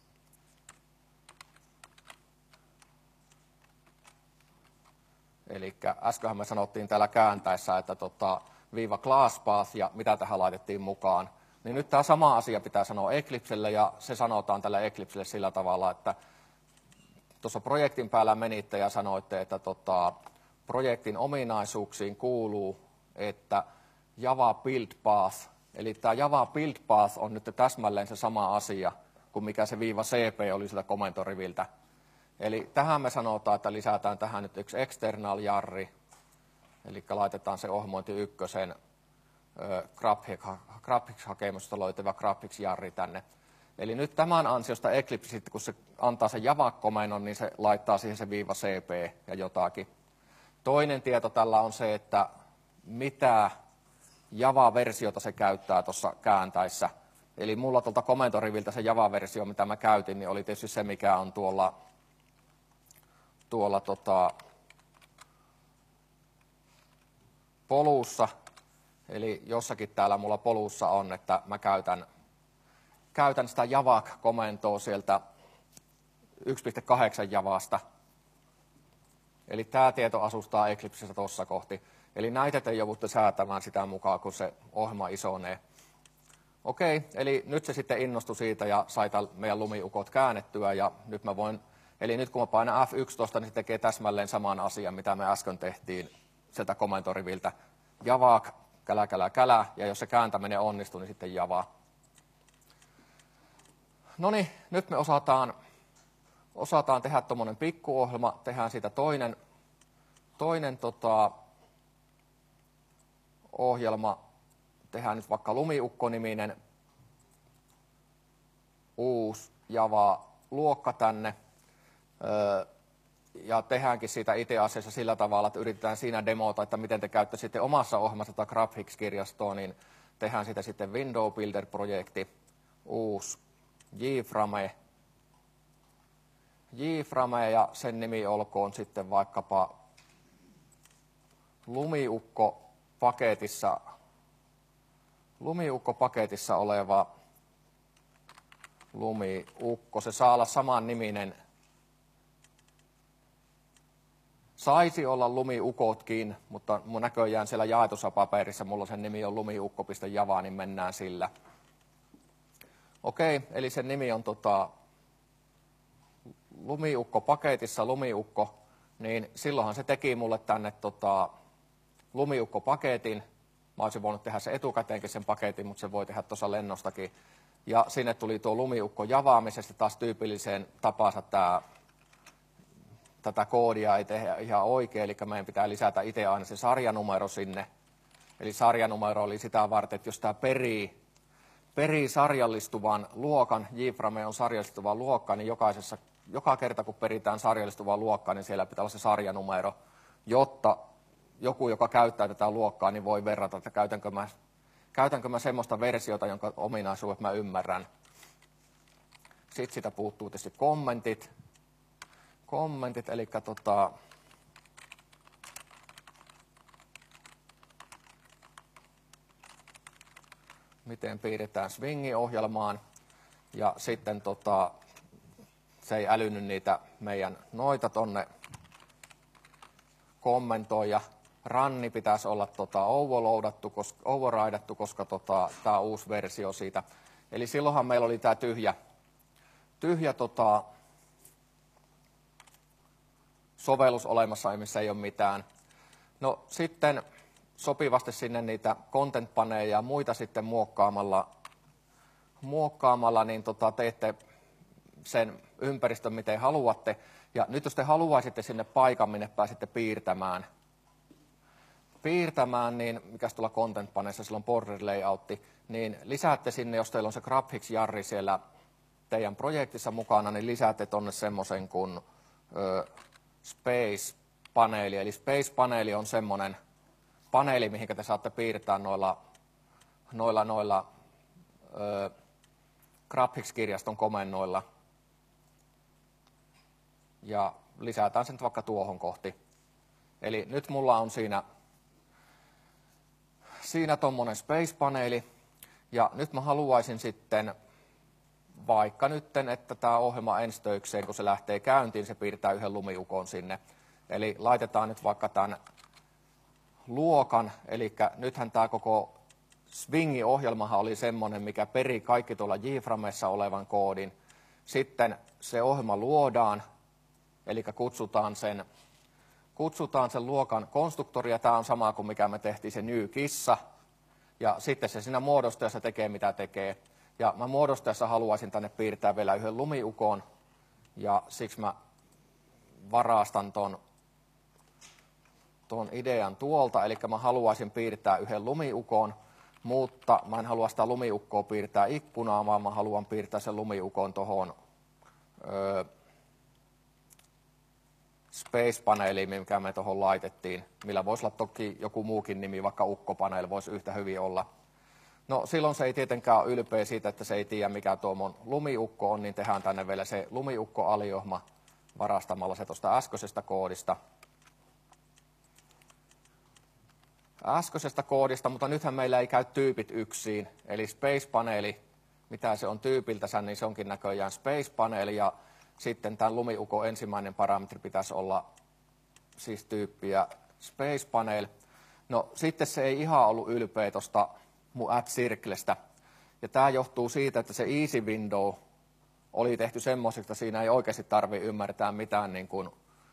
Eli äskenhän me sanottiin täällä kääntäessä, että tota, viiva class path ja mitä tähän laitettiin mukaan. Niin nyt tämä sama asia pitää sanoa Eclipselle ja se sanotaan tälle Eclipselle sillä tavalla, että tuossa projektin päällä menitte ja sanoitte, että tota, projektin ominaisuuksiin kuuluu, että Java build path, eli tämä Java build path on nyt täsmälleen se sama asia kuin mikä se viiva cp oli sieltä komentoriviltä. Eli tähän me sanotaan, että lisätään tähän nyt yksi external jarri, eli laitetaan se ohjelmointi ykkösen graphics-hakemusta löytyvä graphics-jarri tänne. Eli nyt tämän ansiosta Eclipse, sitten kun se antaa sen Java-komennon, niin se laittaa siihen se viiva cp ja jotakin. Toinen tieto tällä on se, että mitä Java-versiota se käyttää tuossa kääntäessä. Eli mulla tuolta komentoriviltä se Java-versio, mitä mä käytin, niin oli tietysti se, mikä on tuolla, tuolla tota, polussa. Eli jossakin täällä mulla polussa on, että mä käytän, käytän sitä Java-komentoa sieltä yksi piste kahdeksan Javasta. Eli tämä tieto asustaa Eclipsessä tuossa kohti. Eli näitä te joudutte säätämään sitä mukaan, kun se ohjelma isonee. Okei, eli nyt se sitten innostui siitä ja sai meidän lumiukot käännettyä. Ja nyt mä voin, eli nyt kun mä painan F yksitoista, niin se tekee täsmälleen saman asian, mitä me äsken tehtiin sieltä komentoriviltä. Java, kälä, kälä, kälä, ja jos se kääntäminen onnistuu, niin sitten Java. No niin, nyt me osataan, osataan tehdä tuommoinen pikkuohjelma, tehdään siitä toinen, toinen tota, ohjelma, tehdään nyt vaikka Lumiukko-niminen uusi Java-luokka tänne. Öö, ja tehdäänkin siitä itse asiassa sillä tavalla, että yritetään siinä demota, että miten te käytte sitten omassa ohjelmassa tätä Graphics-kirjastoa, niin tehdään siitä sitten Window Builder-projekti, uusi JFrame, JFrame ja sen nimi olkoon sitten vaikkapa Lumiukko-paketissa, Lumiukko-paketissa oleva Lumiukko. Se saa olla saman niminen. Saisi olla Lumiukotkin, mutta mun näköjään siellä jaetussa paperissa mulla sen nimi on lumiukko piste java, niin mennään sillä. Okei, eli sen nimi on tota, Lumiukko-paketissa Lumiukko, niin silloinhan se teki mulle tänne tota, Lumiukko-paketin. Mä olisin voinut tehdä se etukäteenkin sen paketin, mutta se voi tehdä tuossa lennostakin. Ja sinne tuli tuo Lumiukko javaamisesta taas tyypilliseen tapansa tämä, tätä koodia ei tehdä ihan oikein, eli meidän pitää lisätä itse aina se sarjanumero sinne. Eli sarjanumero oli sitä varten, että jos tämä perii, perii sarjallistuvan luokan, JFrame on sarjallistuva luokka, niin jokaisessa, joka kerta kun peritään sarjallistuvaa luokkaa, niin siellä pitää olla se sarjanumero, jotta joku, joka käyttää tätä luokkaa, niin voi verrata, että käytänkö mä, käytänkö mä semmoista versiota, jonka ominaisuudet mä ymmärrän. Sitten sitä puuttuu tietysti kommentit. Kommentit, eli tota, miten piirretään swingi-ohjelmaan. Ja sitten tota, se ei älynyt niitä meidän noita tonne kommentoija. Ranni pitäisi olla tota overloadattu, koska, overridattu, koska tota, tämä on uusi versio siitä. Eli silloinhan meillä oli tämä tyhjä, tyhjä tota, sovellus olemassa, missä ei ole mitään. No sitten sopivasti sinne niitä content-paneja ja muita sitten muokkaamalla, muokkaamalla niin tota, teette sen ympäristön, miten haluatte. Ja nyt jos te haluaisitte sinne paikan, minne pääsitte piirtämään, piirtämään, niin mikäs tuolla content-paneessa, sillä on border layoutti, niin lisäätte sinne, jos teillä on se graphics-jarri siellä teidän projektissa mukana, niin lisäätte tuonne semmoisen kuin ö, Space-paneeli. Eli Space-paneeli on semmoinen paneeli, mihin te saatte piirtää noilla, noilla, noilla ö, GraphX-kirjaston komennoilla. Ja lisätään sen vaikka tuohon kohti. Eli nyt mulla on siinä, siinä tuommoinen Space-paneeli. Ja nyt mä haluaisin sitten, vaikka nytten, että tämä ohjelma ensi töikseen, kun se lähtee käyntiin, se piirtää yhden lumiukon sinne. Eli laitetaan nyt vaikka tämän luokan, eli nythän tämä koko Swingi-ohjelmahan oli semmoinen, mikä peri kaikki tuolla JFramessa olevan koodin. Sitten se ohjelma luodaan, eli kutsutaan sen, kutsutaan sen luokan konstruktoria. Tämä on sama kuin mikä me tehtiin se new kissa. Ja sitten se siinä muodostajassa tekee mitä tekee. Ja mä muodostajassa haluaisin tänne piirtää vielä yhden lumiukon. Ja siksi mä varastan ton, ton idean tuolta. Eli mä haluaisin piirtää yhden lumiukon. Mutta mä en halua sitä lumiukkoa piirtää ikkunaan, vaan mä haluan piirtää sen lumiukon tuohon öö, Space-paneeliin, mikä me tuohon laitettiin, millä voisi olla toki joku muukin nimi, vaikka ukkopaneeli voisi yhtä hyvin olla. No silloin se ei tietenkään ole ylpeä siitä, että se ei tiedä mikä tuo mun lumiukko on, niin tehdään tänne vielä se lumiukko-aliohma varastamalla se tuosta äskeisestä koodista. Äskeisestä koodista, mutta nythän meillä ei käy tyypit yksin, eli Space-paneeli, mitä se on tyypiltänsä, niin se onkin näköjään Space-paneeli, ja sitten tämän lumiukon ensimmäinen parametri pitäisi olla siis tyyppiä Space-panel. No sitten se ei ihan ollut ylpeä tuosta mun add-circlestä. Ja tämä johtuu siitä, että se easy window oli tehty semmoiseksi, että siinä ei oikeasti tarvitse ymmärtää mitään niin kuin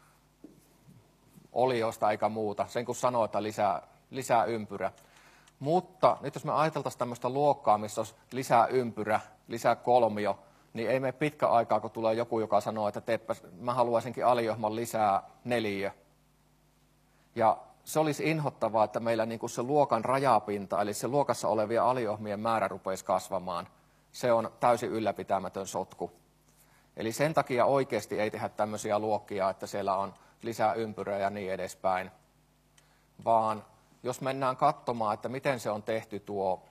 oliosta eikä muuta. Sen kun sanoo, että lisää, lisää ympyrä. Mutta nyt jos me ajateltaisiin tämmöistä luokkaa, missä olisi lisää ympyrä, lisää kolmio, niin ei mene pitkä aikaa, kun tulee joku, joka sanoo, että teepä, mä haluaisinkin aliohman lisää neliö. Ja se olisi inhottavaa, että meillä niin kuin se luokan rajapinta, eli se luokassa olevien aliohmien määrä rupeisi kasvamaan. Se on täysin ylläpitämätön sotku. Eli sen takia oikeasti ei tehdä tämmöisiä luokkia, että siellä on lisää ympyrää ja niin edespäin. Vaan jos mennään katsomaan, että miten se on tehty tuo,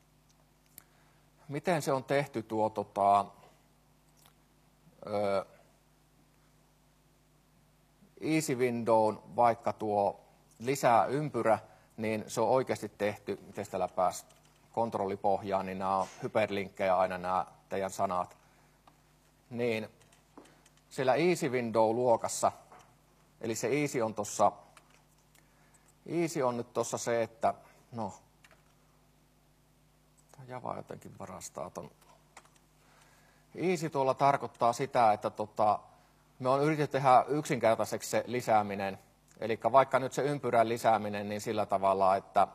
miten se on tehty tuo tota, ö, easy windown, vaikka tuo lisää ympyrä, niin se on oikeasti tehty, miten täällä pääsi kontrollipohjaan, niin nämä on hyperlinkkejä aina nämä teidän sanat. Niin siellä easy window-luokassa, eli se easy on tuossa, easy on nyt tuossa se, että, no, tämä Java jotenkin varastaa ton. Easy tuolla tarkoittaa sitä, että tota, me on yritetty tehdä yksinkertaiseksi se lisääminen. Eli vaikka nyt se ympyrän lisääminen, niin sillä tavalla, että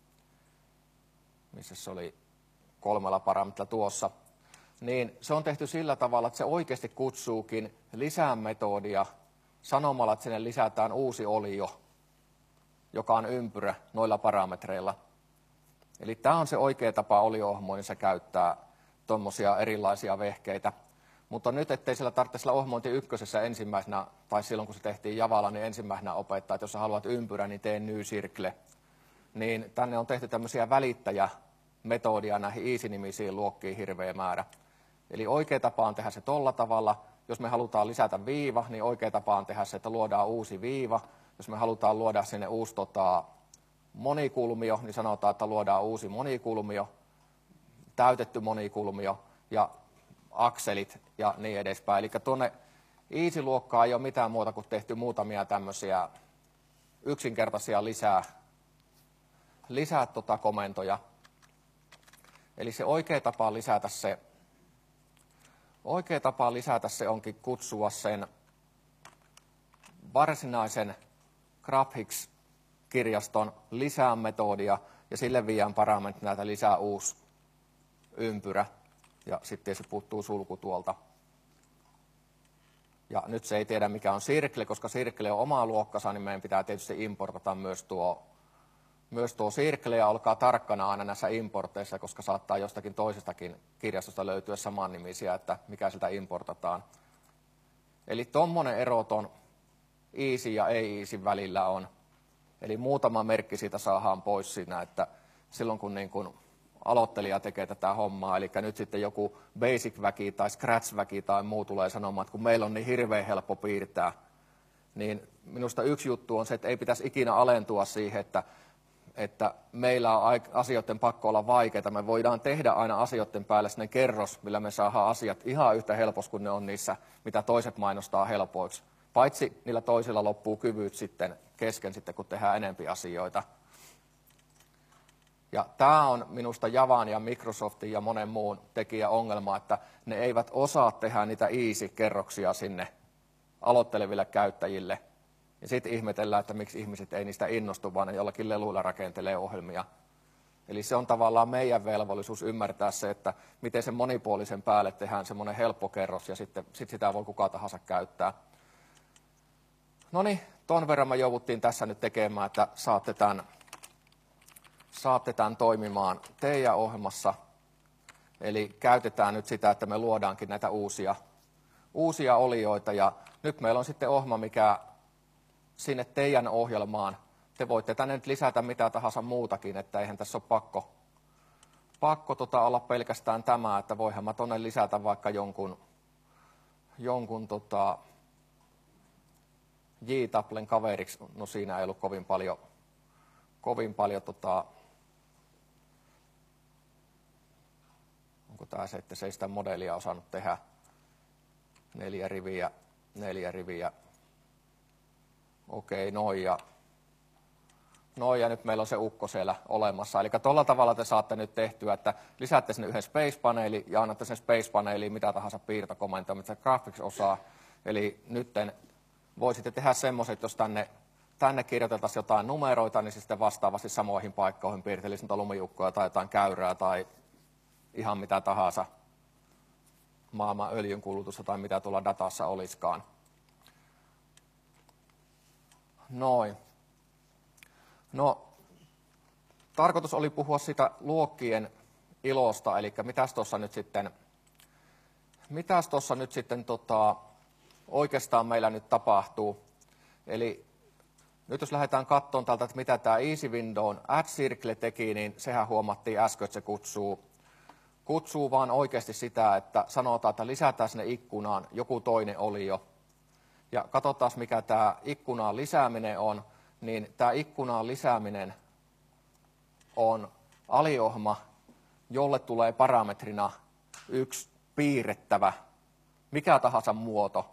missä se oli kolmella parametrilla tuossa, niin se on tehty sillä tavalla, että se oikeasti kutsuukin lisäämetodia sanomalla, että sinne lisätään uusi olio, joka on ympyrä noilla parametreilla. Eli tämä on se oikea tapa olio-ohjelmoinnissa käyttää tuommoisia erilaisia vehkeitä. Mutta nyt, ettei siellä tarvitse siellä ohjelmointi ykkösessä ensimmäisenä, tai silloin kun se tehtiin Javalla, niin ensimmäisenä opettaa, että jos sä haluat ympyrä, niin tee new circle. Niin tänne on tehty tämmöisiä välittäjämetodia näihin easy-nimisiin luokkiin hirveä määrä. Eli oikea tapa on tehdä se tolla tavalla. Jos me halutaan lisätä viiva, niin oikea tapa on tehdä se, että luodaan uusi viiva. Jos me halutaan luoda sinne uusi tota, monikulmio, niin sanotaan, että luodaan uusi monikulmio, täytetty monikulmio ja akselit ja niin edespäin. Eli tuonne easy-luokkaan ei ole mitään muuta kuin tehty muutamia tämmöisiä yksinkertaisia lisää, lisää tota komentoja. Eli se oikea tapa lisätä se, oikea tapa lisätä se onkin kutsua sen varsinaisen GraphX-kirjaston lisäämetodia ja sille viiään parametri näitä lisää uusi ympyrä. Ja sitten se puuttuu sulku tuolta. Ja nyt se ei tiedä mikä on circle, koska circle on oma luokkansa, niin meidän pitää tietysti importata myös tuo Myös tuo Circle, ja olkaa tarkkana aina näissä importeissa, koska saattaa jostakin toisestakin kirjastosta löytyä samannimisiä, että mikä sieltä importataan. Eli tuommoinen ero ton easy ja ei easy välillä on. Eli muutama merkki siitä saadaan pois siinä, että silloin kun niin kun aloittelija tekee tätä hommaa, eli nyt sitten joku basic-väki tai scratch-väki tai muu tulee sanomaan, että kun meillä on niin hirveän helppo piirtää, niin minusta yksi juttu on se, että ei pitäisi ikinä alentua siihen, että, että meillä on asioiden pakko olla vaikeita. Me voidaan tehdä aina asioiden päälle sinne kerros, millä me saadaan asiat ihan yhtä helposti kuin ne on niissä, mitä toiset mainostaa helpoiksi. Paitsi niillä toisilla loppuu kyvyt sitten kesken, sitten, kun tehdään enempi asioita. Ja tämä on minusta Javan ja Microsoftin ja monen muun tekijän ongelma, että ne eivät osaa tehdä niitä easy-kerroksia sinne aloitteleville käyttäjille. Ja sitten ihmetellään, että miksi ihmiset ei niistä innostu, vaan ne jollakin leluilla rakentelee ohjelmia. Eli se on tavallaan meidän velvollisuus ymmärtää se, että miten sen monipuolisen päälle tehdään semmoinen helppo kerros ja sitten sit sitä voi kuka tahansa käyttää. No niin, ton verran me jouduttiin tässä nyt tekemään, että saatte tämän, saatte tämän toimimaan teidän ohjelmassa. Eli käytetään nyt sitä, että me luodaankin näitä uusia, uusia olioita. Ja nyt meillä on sitten ohjelma, mikä sinne teidän ohjelmaan, te voitte tänne nyt lisätä mitä tahansa muutakin, että eihän tässä ole pakko, pakko tota olla pelkästään tämä, että voihan mä tonne lisätä vaikka jonkun, jonkun tota, J-Taplen kaveriksi. No siinä ei ollut kovin paljon, kovin paljon tota, onko tämä se, että se ei sitä modelia osannut tehdä, neljä riviä, neljä riviä. Okei, noin ja, noin ja nyt meillä on se ukko siellä olemassa. Eli tuolla tavalla te saatte nyt tehtyä, että lisäätte sinne yhden Space-paneelin ja annatte sen Space-paneeliin mitä tahansa piirtokomentoa, mitä se graphics osaa. Eli nyt voisitte tehdä semmoiset, jos tänne, tänne kirjoiteltaisiin jotain numeroita, niin se sitten vastaavasti samoihin paikkoihin piirtelisi niitä lumiukkoja tai jotain käyrää tai ihan mitä tahansa maailman öljynkulutusta tai mitä tuolla datassa olisikaan. Noin. No, tarkoitus oli puhua sitä luokkien ilosta, eli mitäs tuossa nyt sitten, mitäs tuossa nyt sitten tota, oikeastaan meillä nyt tapahtuu. Eli nyt jos lähdetään katsomaan täältä, että mitä tämä Easy Window'n Add Circle teki, niin sehän huomattiin äsken, että se kutsuu, kutsuu vaan oikeasti sitä, että sanotaan, että lisätään sinne ikkunaan joku toinen olio. Ja katsotaan, mikä tämä ikkunaan lisääminen on, niin tämä ikkunaan lisääminen on aliohjelma, jolle tulee parametrina yksi piirrettävä, mikä tahansa muoto.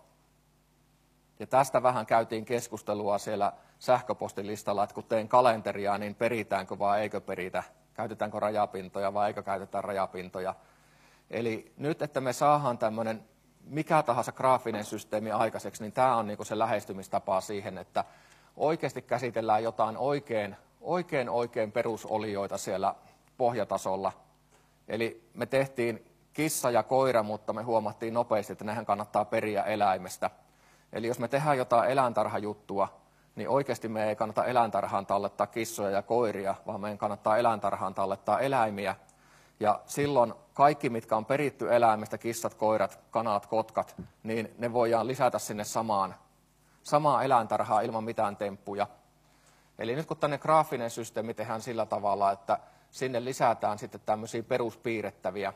Ja tästä vähän käytiin keskustelua siellä sähköpostilistalla, että kun teen kalenteria, niin peritäänkö vai eikö peritä, käytetäänkö rajapintoja vai eikö käytetä rajapintoja. Eli nyt, että me saadaan tämmöinen mikä tahansa graafinen systeemi aikaiseksi, niin tämä on niinku se lähestymistapa siihen, että oikeasti käsitellään jotain oikein, oikein, oikein perusolioita siellä pohjatasolla. Eli me tehtiin kissa ja koira, mutta me huomattiin nopeasti, että nehän kannattaa periä eläimestä. Eli jos me tehdään jotain eläintarhajuttua, niin oikeasti me ei kannata eläintarhaan tallettaa kissoja ja koiria, vaan meidän kannattaa eläintarhaan tallettaa eläimiä. Ja silloin kaikki, mitkä on peritty eläimestä, kissat, koirat, kanat, kotkat, niin ne voidaan lisätä sinne samaan, samaan eläintarhaan ilman mitään temppuja. Eli nyt kun tänne graafinen systeemi tehdään sillä tavalla, että sinne lisätään sitten tämmöisiä peruspiirrettäviä.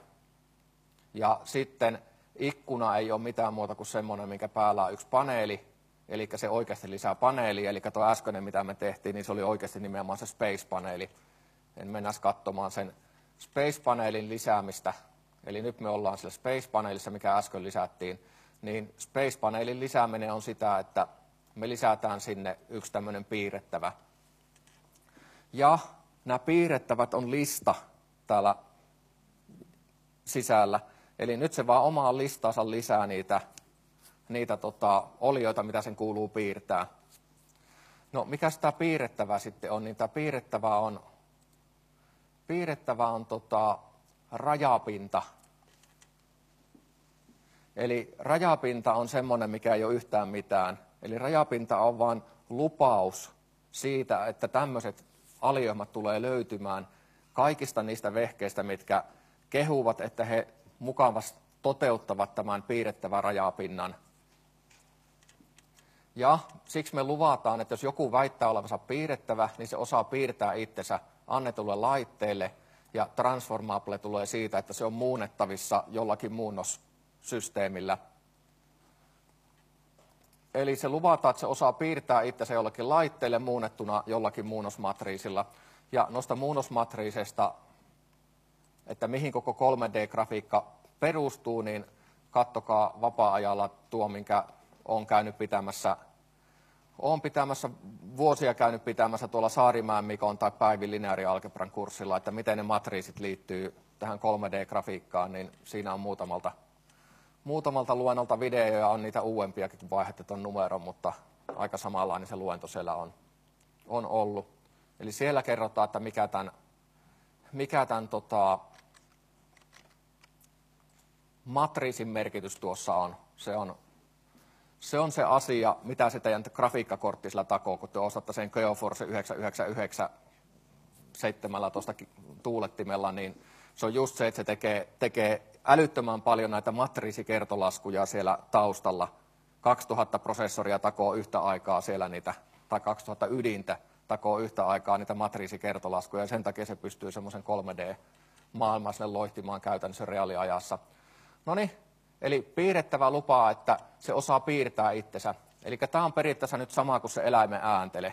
Ja sitten ikkuna ei ole mitään muuta kuin semmoinen, minkä päällä on yksi paneeli. Eli se oikeasti lisää paneelia. Eli tuo äskeinen, mitä me tehtiin, niin se oli oikeasti nimenomaan se Space-paneeli. En mennä katsomaan sen Space-paneelin lisäämistä. Eli nyt me ollaan sillä Space-paneelissa, mikä äsken lisättiin. Niin Space-paneelin lisääminen on sitä, että me lisätään sinne yksi tämmöinen piirrettävä. Ja nämä piirrettävät on lista täällä sisällä. Eli nyt se vaan omaan listaansa lisää niitä, niitä tota, olioita, mitä sen kuuluu piirtää. No, mikä tämä piirrettävä sitten on? Niin tämä piirrettävä on, piirrettävä on tota, rajapinta. Eli rajapinta on semmoinen, mikä ei ole yhtään mitään. Eli rajapinta on vain lupaus siitä, että tämmöiset aliohjelmat tulee löytymään kaikista niistä vehkeistä, mitkä kehuvat, että he mukavasti toteuttavat tämän piirrettävän rajapinnan. Ja siksi me luvataan, että jos joku väittää olevansa piirrettävä, niin se osaa piirtää itsensä annetulle laitteelle, ja transformable tulee siitä, että se on muunnettavissa jollakin muunnossysteemillä. Eli se luvataan, että se osaa piirtää itsensä jollakin laitteelle muunnettuna jollakin muunnosmatriisilla. Ja noista muunnosmatriiseista, että mihin koko kolme D-grafiikka perustuu, niin kattokaa vapaa-ajalla tuo, minkä olen käynyt pitämässä. Olen pitämässä, vuosia käynyt pitämässä tuolla Saarimäen Mikon tai Päivin lineaarialgebran kurssilla, että miten ne matriisit liittyy tähän kolme D-grafiikkaan, niin siinä on muutamalta, muutamalta luennolta videoja, on niitä uudempiakin, kun vaihdatte tuon numeron, mutta aika samanlainen se luento siellä on, on ollut. Eli siellä kerrotaan, että mikä tämän, mikä tämän tota, matriisin merkitys tuossa on. Se on Se on se asia, mitä se teidän grafiikkakortti sillä takoo, kun te ostatte sen Geoforce yhdeksän yhdeksän yhdeksän seitsemäntoista tuulettimella, niin se on just se, että se tekee, tekee älyttömän paljon näitä matriisikertolaskuja siellä taustalla. kaksituhatta prosessoria takoo yhtä aikaa siellä niitä, tai kaksituhatta ydintä takoo yhtä aikaa niitä matriisikertolaskuja, ja sen takia se pystyy semmoisen kolme D-maailman loihtimaan käytännössä reaaliajassa. Noniin. Eli piirrettävä lupaa, että se osaa piirtää itsensä. Eli tämä on periaatteessa nyt sama kuin se eläimen ääntele.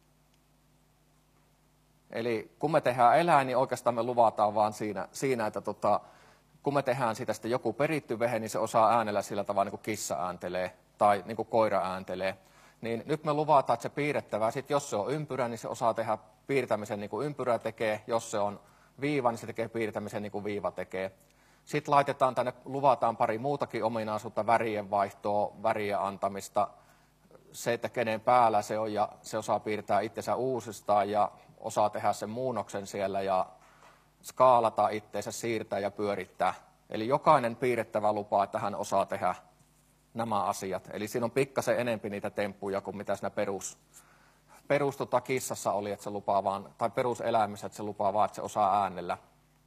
Eli kun me tehdään eläin, niin oikeastaan me luvataan vaan siinä, siinä että tota, kun me tehdään siitä sitten joku peritty vehe, niin se osaa äänellä sillä tavalla niin kuin kissa ääntelee tai niin kuin koira ääntelee. Niin nyt me luvataan, että se piirrettävä, sitten jos se on ympyrä, niin se osaa tehdä piirtämisen niin kuin ympyrä tekee. Jos se on viiva, niin se tekee piirtämisen niin kuin viiva tekee. Sitten laitetaan tänne, luvataan pari muutakin ominaisuutta, värien vaihtoa, värien antamista, se, että kenen päällä se on, ja se osaa piirtää itsensä uusistaan ja osaa tehdä sen muunnoksen siellä ja skaalata itseensä, siirtää ja pyörittää. Eli jokainen piirrettävä lupaa, että hän osaa tehdä nämä asiat. Eli siinä on pikkasen enempi niitä temppuja kuin mitä siinä perus, perus tota kissassa oli, että se lupaa vaan, tai peruseläimessä, että se lupaa vaan, että se osaa äänellä.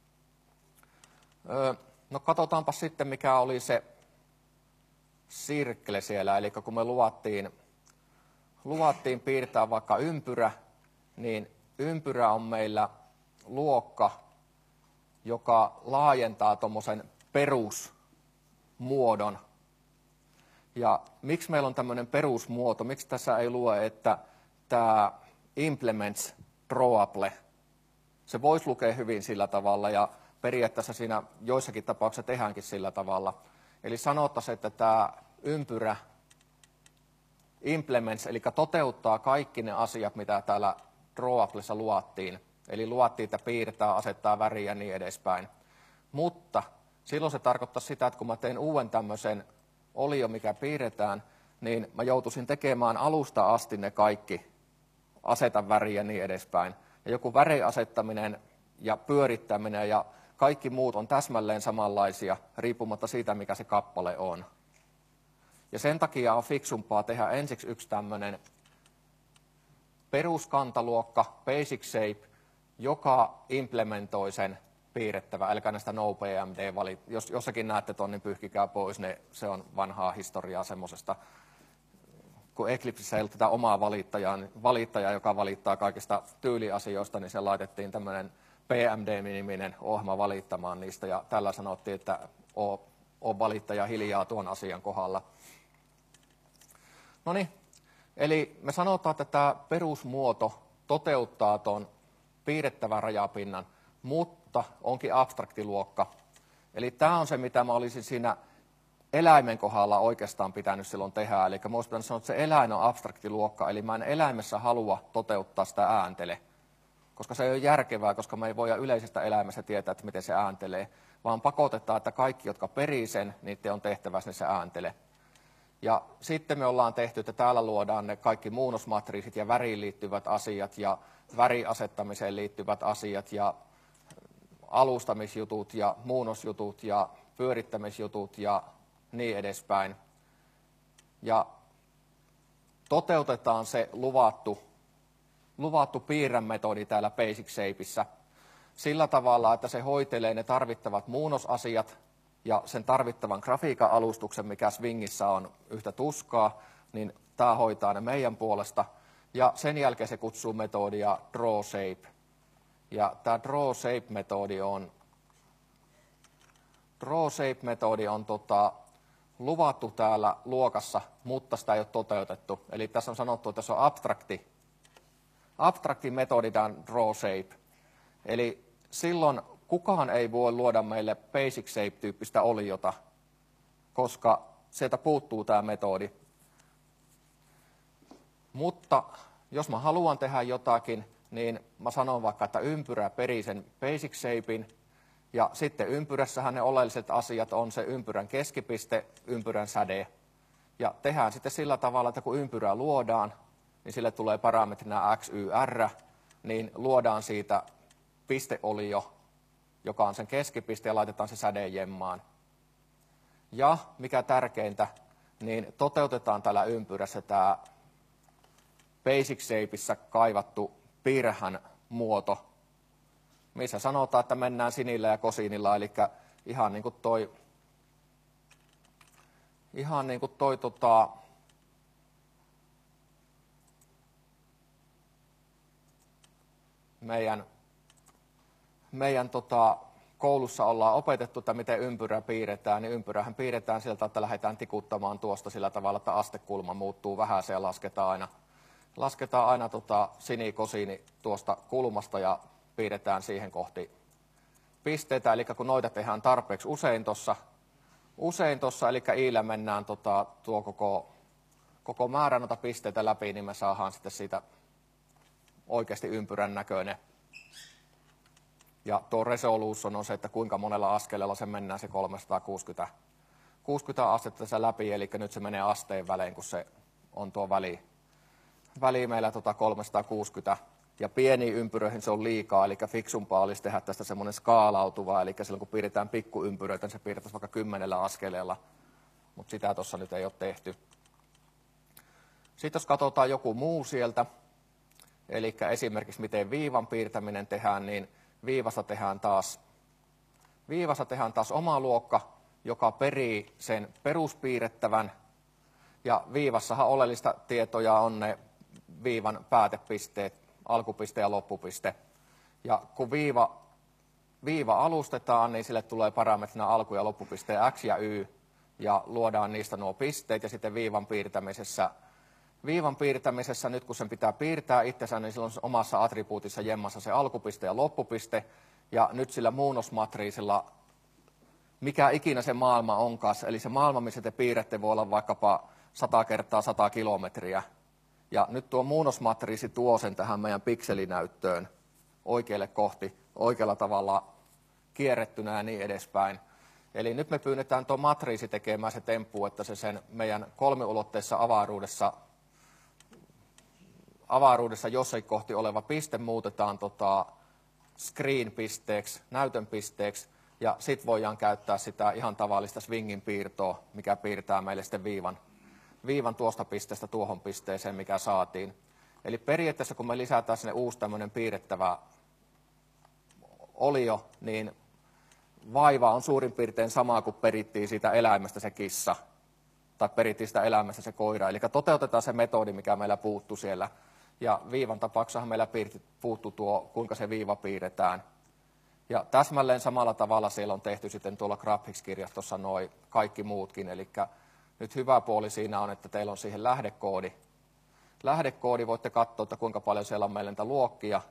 Öö, No katsotaanpa sitten, mikä oli se sirkkele siellä. Eli kun me luvattiin, luvattiin piirtää vaikka ympyrä, niin ympyrä on meillä luokka, joka laajentaa tuommoisen perusmuodon. Ja miksi meillä on tämmöinen perusmuoto? Miksi tässä ei lue, että tämä implements drawable? Se voisi lukea hyvin sillä tavalla, ja periaatteessa siinä joissakin tapauksissa tehdäänkin sillä tavalla. Eli sanottaisiin, että tämä ympyrä implements, eli toteuttaa kaikki ne asiat, mitä täällä drawablessa luvattiin. Eli luvattiin, että piirtää, asettaa väriä ja niin edespäin. Mutta silloin se tarkoittaa sitä, että kun mä teen uuden tämmöisen olio, mikä piirretään, niin mä joutuisin tekemään alusta asti ne kaikki, aseta väriä ja niin edespäin. Ja joku värin asettaminen ja pyörittäminen ja kaikki muut on täsmälleen samanlaisia, riippumatta siitä, mikä se kappale on. Ja sen takia on fiksumpaa tehdä ensiksi yksi tämmöinen peruskantaluokka, basic shape, joka implementoi sen piirrettävä, eli näistä no P M D, jos jossakin näette ton, niin pyyhkikää pois, ne, se on vanhaa historiaa semmoisesta, kun Eclipsessä ei ollut tätä omaa valittajaa, valittajaa, joka valittaa kaikista tyyliasioista, niin se laitettiin tämmöinen P M D-niminen ohjelma valittamaan niistä, ja tällä sanottiin, että oo, oo valittaja hiljaa tuon asian kohdalla. No niin, eli me sanotaan, että tämä perusmuoto toteuttaa tuon piirrettävän rajapinnan, mutta onkin abstraktiluokka. Eli tämä on se, mitä mä olisin siinä eläimen kohdalla oikeastaan pitänyt silloin tehdä. Eli mä olisin pitänyt sanoa, että se eläin on abstraktiluokka, eli mä en eläimessä halua toteuttaa sitä ääntele. Koska se ei ole järkevää, koska me ei voida yleisestä eläimestä tietää, että miten se ääntelee, vaan pakotetaan, että kaikki, jotka perii sen, niiden on tehtävä se ääntele. Ja sitten me ollaan tehty, että täällä luodaan ne kaikki muunnosmatriisit ja väriin liittyvät asiat ja väriasettamiseen liittyvät asiat ja alustamisjutut ja muunnosjutut ja pyörittämisjutut ja niin edespäin. Ja toteutetaan se luvattu luvattu piirremetodi täällä Basic Shapeissa sillä tavalla, että se hoitelee ne tarvittavat muunnosasiat ja sen tarvittavan grafiikan alustuksen, mikä Swingissä on yhtä tuskaa, niin tämä hoitaa ne meidän puolesta. Ja sen jälkeen se kutsuu metodia Draw Shape. Ja tämä Draw Shape-metodi on, Draw Shape-metodi on tota, luvattu täällä luokassa, mutta sitä ei ole toteutettu. Eli tässä on sanottu, että se on abstrakti, abstrakti metodi tämä Draw Shape. Eli silloin kukaan ei voi luoda meille Basic Shape-tyyppistä oliota, koska sieltä puuttuu tämä metodi. Mutta jos mä haluan tehdä jotakin, niin mä sanon vaikka, että ympyrä perii sen Basic Shapein, ja sitten ympyrässähän ne oleelliset asiat on se ympyrän keskipiste, ympyrän säde. Ja tehdään sitten sillä tavalla, että kun ympyrää luodaan, niin sille tulee parametrina x, y, r, niin luodaan siitä pisteolio, joka on sen keskipiste, ja laitetaan se säde jemmaan. Ja mikä tärkeintä, niin toteutetaan tällä ympyrässä tämä Basic Shapeissa kaivattu piirrehän muoto, missä sanotaan, että mennään sinillä ja kosiinilla, eli ihan niin kuin toi, ihan niin kuin toi tota, meidän, meidän tota, koulussa ollaan opetettu, että miten ympyrä piirretään, niin ympyrähän piirretään sieltä, että lähdetään tikuttamaan tuosta sillä tavalla, että astekulma muuttuu vähän, ja lasketaan aina, lasketaan aina tota sinikosiini tuosta kulmasta ja piirretään siihen kohti pisteitä, eli kun noita tehdään tarpeeksi usein tuossa, usein tossa, eli iillä mennään tota, tuo koko, koko määrä noita pisteitä läpi, niin me saadaan sitten siitä oikeasti ympyrän näköinen. Ja tuo resolution on se, että kuinka monella askeleella se mennään se kolmesataakuusikymmentä kuusikymmentä astetta se läpi, eli nyt se menee asteen välein, kun se on tuo väli, väli meillä tota kolmesataakuusikymmentä. Ja pieniin ympyröihin se on liikaa, eli fiksumpaa olisi tehdä tästä semmoinen skaalautuva, eli silloin kun piirretään pikkuympyröitä, niin se piirretään vaikka kymmenellä askeleella, mutta sitä tuossa nyt ei ole tehty. Sitten jos katsotaan joku muu sieltä, eli esimerkiksi miten viivan piirtäminen tehdään, niin viivasta tehdään taas, viivasta tehdään taas oma luokka, joka perii sen peruspiirrettävän, ja viivassahan oleellista tietoja on ne viivan päätepisteet, alkupiste ja loppupiste. Ja kun viiva, viiva alustetaan, niin sille tulee parametrina alku- ja loppupisteen x ja y, ja luodaan niistä nuo pisteet, ja sitten viivan piirtämisessä, viivan piirtämisessä nyt kun sen pitää piirtää itsensä, niin silloin omassa attribuutissa jemmassa se alkupiste ja loppupiste, ja nyt sillä muunnosmatriisilla, mikä ikinä se maailma onkaan, eli se maailma, missä te piirrätte, voi olla vaikkapa sata kertaa sata kilometriä, ja nyt tuo muunnosmatriisi tuo sen tähän meidän pikselinäyttöön oikealle kohti, oikealla tavalla kierrettynä ja niin edespäin. Eli nyt me pyydetään tuo matriisi tekemään se temppu, että se sen meidän kolmiulotteisessa avaruudessa, avaruudessa jossain kohti oleva piste muutetaan tota screen-pisteeksi, näytön pisteeksi, ja sitten voidaan käyttää sitä ihan tavallista swingin piirtoa, mikä piirtää meille sitten viivan. viivan tuosta pisteestä tuohon pisteeseen, mikä saatiin. Eli periaatteessa, kun me lisätään sinne uusi tämmöinen piirrettävä olio, niin vaiva on suurin piirtein sama kuin perittiin siitä eläimestä se kissa, tai perittiin sitä eläimestä se koira. Eli toteutetaan se metodi, mikä meillä puuttuu siellä. Ja viivan tapauksessahan meillä puuttuu tuo, kuinka se viiva piirretään. Ja täsmälleen samalla tavalla siellä on tehty sitten tuolla Graphics-kirjastossa noi kaikki muutkin, eli nyt hyvä puoli siinä on, että teillä on siihen lähdekoodi. Lähdekoodi voitte katsoa, että kuinka paljon siellä on meillä niitä luokkia.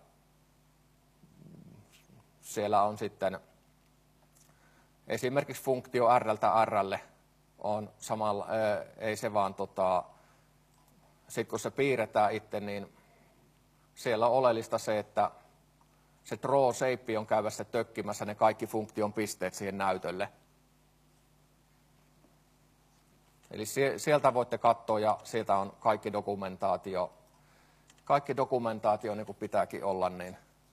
Siellä on sitten esimerkiksi funktio rltä rlle on samalla, ää, ei se vaan, tota, sitten kun se piirretään itse, niin siellä on oleellista se, että se draw shape on käyvässä tökkimässä ne kaikki funktion pisteet siihen näytölle. Eli sieltä voitte katsoa ja sieltä on kaikki dokumentaatio, kaikki dokumentaatio niin kuin pitääkin olla. Niin.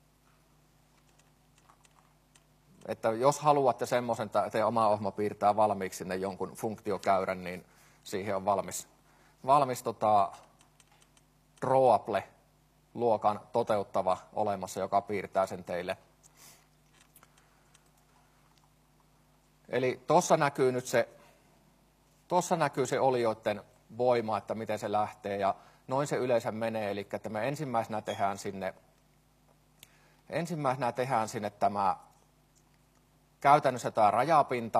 Että jos haluatte semmoisen, että teidän oma ohjelma piirtää valmiiksi sinne jonkun funktiokäyrän, niin siihen on valmis, valmis tota, Drawable luokan toteuttava olemassa, joka piirtää sen teille. Eli tuossa näkyy nyt se, tuossa näkyy se olioiden voima, että miten se lähtee, ja noin se yleensä menee, eli että me ensimmäisenä tehdään sinne, ensimmäisenä tehdään sinne tämä, käytännössä tämä rajapinta,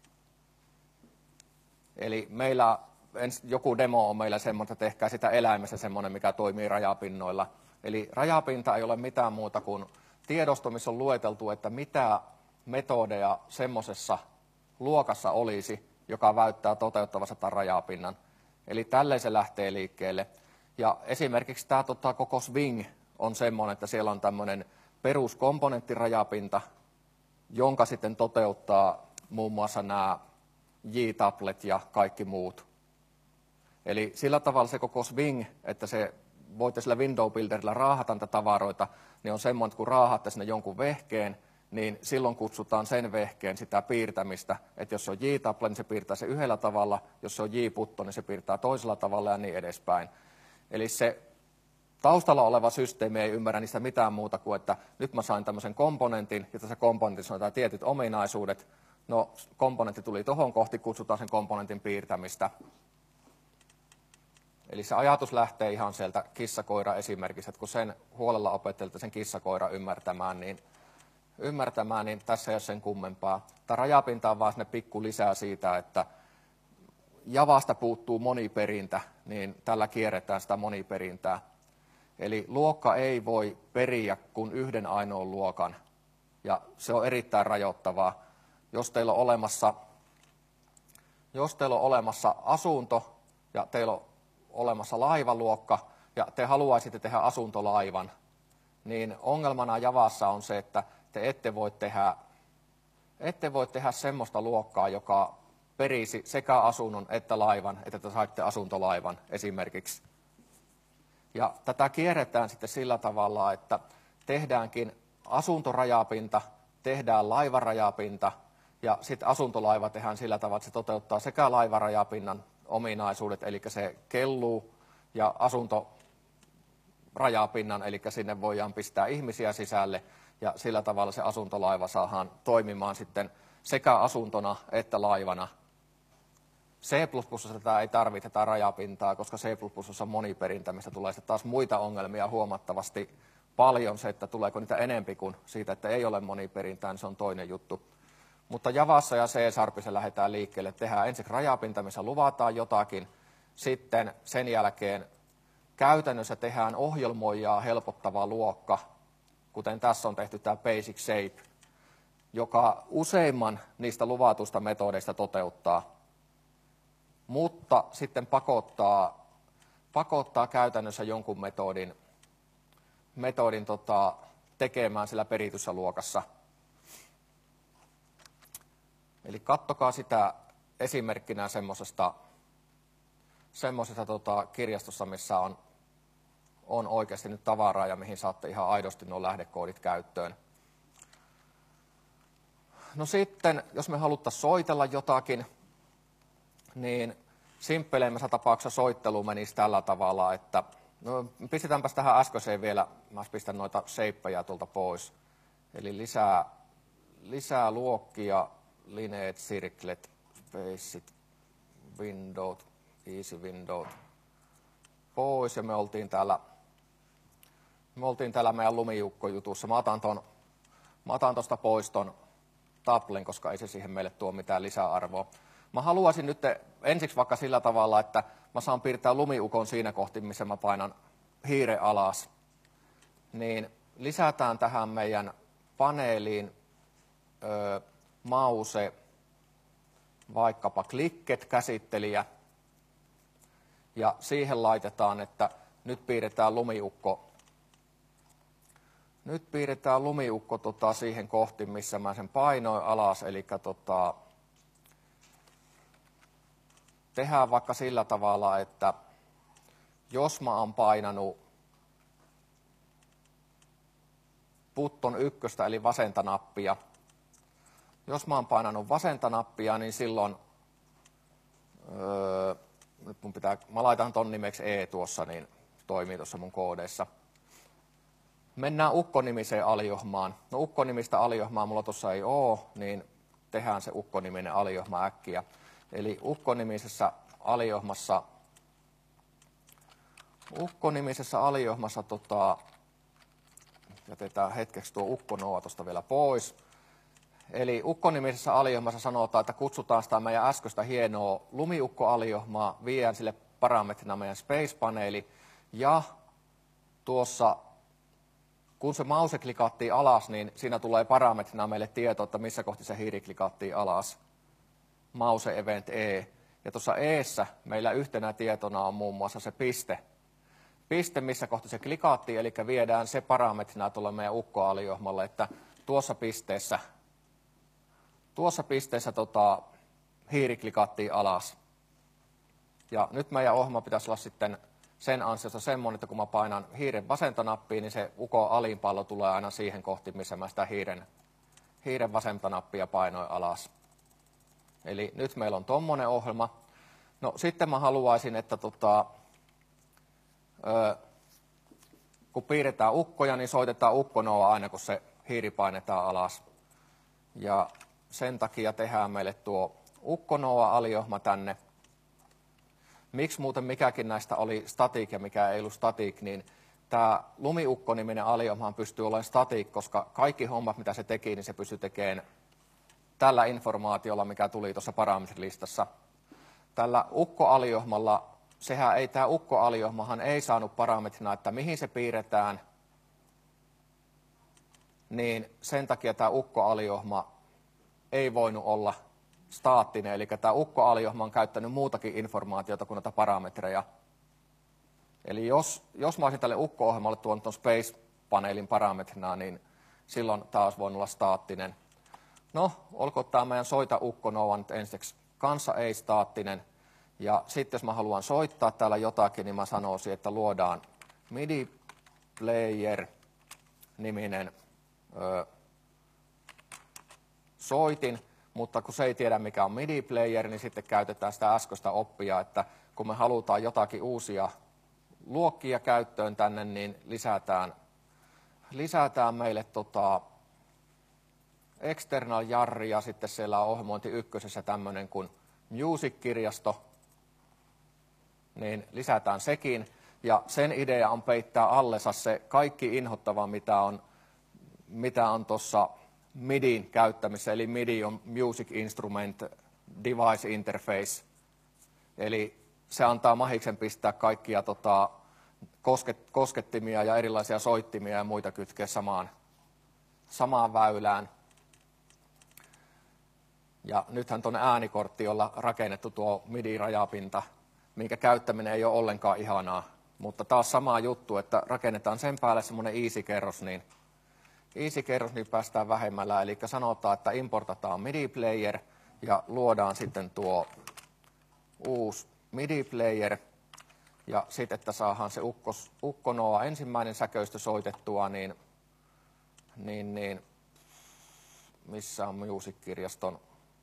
eli meillä, joku demo on meillä semmoinen, että tehkää sitä eläimestä semmoinen, mikä toimii rajapinnoilla. Eli rajapinta ei ole mitään muuta kuin tiedosto, missä on lueteltu, että mitä metodeja semmoisessa luokassa olisi, joka väyttää toteuttavassa tämän rajapinnan. Eli tälleen se lähtee liikkeelle. Ja esimerkiksi tämä tota, koko Swing on semmoinen, että siellä on tämmöinen peruskomponenttirajapinta, jonka sitten toteuttaa muun muassa nämä J-tablet ja kaikki muut. Eli sillä tavalla se koko Swing, että se voitte sillä window builderilla raahata niitä tavaroita, niin on semmoinen, että kun raahatte sinne jonkun vehkeen, niin silloin kutsutaan sen vehkeen sitä piirtämistä, että jos se on J-tablet, niin se piirtää se yhdellä tavalla, jos se on J-putto, niin se piirtää toisella tavalla ja niin edespäin. Eli se taustalla oleva systeemi ei ymmärrä niistä mitään muuta kuin, että nyt mä sain tämmöisen komponentin, ja tässä komponentissa on tietyt ominaisuudet. No, komponentti tuli tuohon kohti, kutsutaan sen komponentin piirtämistä. Eli se ajatus lähtee ihan sieltä kissakoira esimerkiksi, että kun sen huolella opettelette sen kissakoira ymmärtämään, niin, ymmärtämään, niin tässä ei ole sen kummempaa. Tämä rajapinta on vaan sinne pikku lisää siitä, että Javasta puuttuu moniperintä, niin tällä kierretään sitä moniperintää. Eli luokka ei voi periä kuin yhden ainoan luokan, ja se on erittäin rajoittavaa. Jos teillä on olemassa, jos teillä on olemassa asunto ja teillä on olemassa laivaluokka ja te haluaisitte tehdä asuntolaivan, niin ongelmana Javassa on se, että te ette voi tehdä, ette voi tehdä semmoista luokkaa, joka perisi sekä asunnon että laivan, että te saitte asuntolaivan esimerkiksi. Ja tätä kierretään sitten sillä tavalla, että tehdäänkin asuntorajapinta, tehdään laivarajapinta, ja sitten asuntolaiva tehdään sillä tavalla, että se toteuttaa sekä laivarajapinnan ominaisuudet, eli se kelluu, ja asuntorajapinnan, eli sinne voidaan pistää ihmisiä sisälle, ja sillä tavalla se asuntolaiva saadaan toimimaan sitten sekä asuntona että laivana. C plus plus tätä ei tarvitse tätä rajapintaa, koska C plus plus on moniperintä, mistä tulee sitten taas muita ongelmia huomattavasti paljon. Se, että tuleeko niitä enempi kuin siitä, että ei ole moniperintää, niin se on toinen juttu. Mutta Javassa ja C-Sharpissa lähdetään liikkeelle. Tehdään ensin rajapinta, missä luvataan jotakin. Sitten sen jälkeen käytännössä tehdään ohjelmoijaa helpottava luokka, kuten tässä on tehty tämä Basic Shape, joka useimman niistä luvatusta metodeista toteuttaa, mutta sitten pakottaa, pakottaa käytännössä jonkun metodin, metodin tota, tekemään sillä perityssä luokassa. Eli katsokaa sitä esimerkkinä semmoisesta semmoisesta tota, kirjastossa, missä on, on oikeasti nyt tavaraa ja mihin saatte ihan aidosti nuo lähdekoodit käyttöön. No sitten, jos me haluttaisiin soitella jotakin, niin simppeleimmässä tapauksessa soittelu menisi tällä tavalla, että no, pistetäänpäs tähän äskeiseen vielä, mä pistän noita shapeja tuolta pois. Eli lisää, lisää luokkia, lineet, circlet, spaceit, windowt, easy windowt pois, ja me oltiin täällä, me oltiin täällä meidän lumiukko-jutussa. Mä otan, ton, mä otan tosta pois ton tablen, koska ei se siihen meille tuo mitään lisäarvoa. Mä haluaisin nyt ensiksi vaikka sillä tavalla, että mä saan piirtää lumiukon siinä kohti, missä mä painan hiire alas. Niin lisätään tähän meidän paneeliin ö, mouse, vaikkapa clicket-käsittelijä. Ja siihen laitetaan, että nyt piirretään lumiukko. Nyt piirretään lumiukko tota, siihen kohti, missä mä sen painoin alas. Eli tota, tehdään vaikka sillä tavalla, että jos mä oon painanut button ykköstä, eli vasenta nappia, jos mä oon painanut vasenta nappia, niin silloin, öö, nyt mun pitää, mä laitan ton nimeksi E tuossa, niin toimii tuossa mun koodeissa. Mennään Ukko-nimiseen aliohmaan. No Ukko-nimistä aliohmaa mulla tuossa ei ole, niin tehdään se Ukko-niminen aliohma äkkiä. Eli Ukko-nimisessä aliohmassa, Ukko-nimisessä aliohmassa tota, jätetään hetkeksi tuo Ukko-Noa tuosta vielä pois. Eli Ukko-nimisessä aliohmassa sanotaan, että kutsutaan sitä meidän äskeistä hienoa lumiukko-aliohmaa, viedään sille parametrina meidän space-paneeli, ja tuossa, kun se mouse klikattiin alas, niin siinä tulee parametrina meille tieto, että missä kohti se hiiri klikattiin alas. Mouse event E. Ja tuossa E:ssä meillä yhtenä tietona on muun muassa se piste. Piste, missä kohti se klikattiin, eli viedään se parametrina tuolle meidän ukko-aliohmalle, että tuossa pisteessä, tuossa pisteessä tota, hiiri klikattiin alas. Ja nyt meidän ohjelma pitäisi olla sitten sen ansiosta semmoinen, että kun mä painan hiiren vasenta nappia, niin se ukon alinpallo tulee aina siihen kohti, missä mä sitä hiiren, hiiren vasenta nappia painoin alas. Eli nyt meillä on tommonen ohjelma. No sitten mä haluaisin, että tota, ö, kun piirretään ukkoja, niin soitetaan Ukko-Noa aina, kun se hiiri painetaan alas. Ja sen takia tehdään meille tuo Ukko-Noa-aliohma tänne. Miksi muuten mikäkin näistä oli static ja mikä ei ollut static, niin tämä lumiukko-niminen aliohma pystyy olemaan static, koska kaikki hommat, mitä se teki, niin se pystyy tekemään tällä informaatiolla, mikä tuli tuossa parametrilistassa. Tällä ukko-aliohmalla, sehän ei, tämä ukko-aliohmahan ei saanut parametrina, että mihin se piirretään, niin sen takia tämä ukko-aliohma ei voinut olla staattinen, eli tämä ukko-aliohma on käyttänyt muutakin informaatiota kuin näitä parametreja. Eli jos, jos mä olisin tälle ukko-ohjelmalle tuonut tuon space-paneelin parametrina, niin silloin tämä olisi voinut olla staattinen. No, olkoon tämä meidän soita Ukko-Noa nyt ensiksi kanssa ei staattinen. Ja sitten jos mä haluan soittaa täällä jotakin, niin mä sanoisin, että luodaan midi player-niminen ö, soitin. Mutta kun se ei tiedä mikä on midi player, niin sitten käytetään sitä äskeistä oppia, että kun me halutaan jotakin uusia luokkia käyttöön tänne, niin lisätään, lisätään meille tota external jarri ja sitten siellä on ohjelmointi ykkösessä tämmöinen kuin music-kirjasto, niin lisätään sekin. Ja sen idea on peittää allessa se kaikki inhottava, mitä on, mitä on tuossa midin käyttämisessä, eli midi on Music Instrument Device Interface. Eli se antaa mahiksen pistää kaikkia tota, kosket, koskettimia ja erilaisia soittimia ja muita kytkeä samaan, samaan väylään. Ja nythän tuonne äänikorttiin on rakennettu tuo midi-rajapinta, minkä käyttäminen ei ole ollenkaan ihanaa. Mutta taas sama juttu, että rakennetaan sen päälle semmoinen easy-kerros, niin easy-kerros, niin päästään vähemmällä. Eli sanotaan, että importataan midi-player ja luodaan sitten tuo uusi midi-player. Ja sitten, että saadaan se ukkos, Ukko-Noa ensimmäinen säköistö soitettua, niin, niin, niin missä on music-kirjaston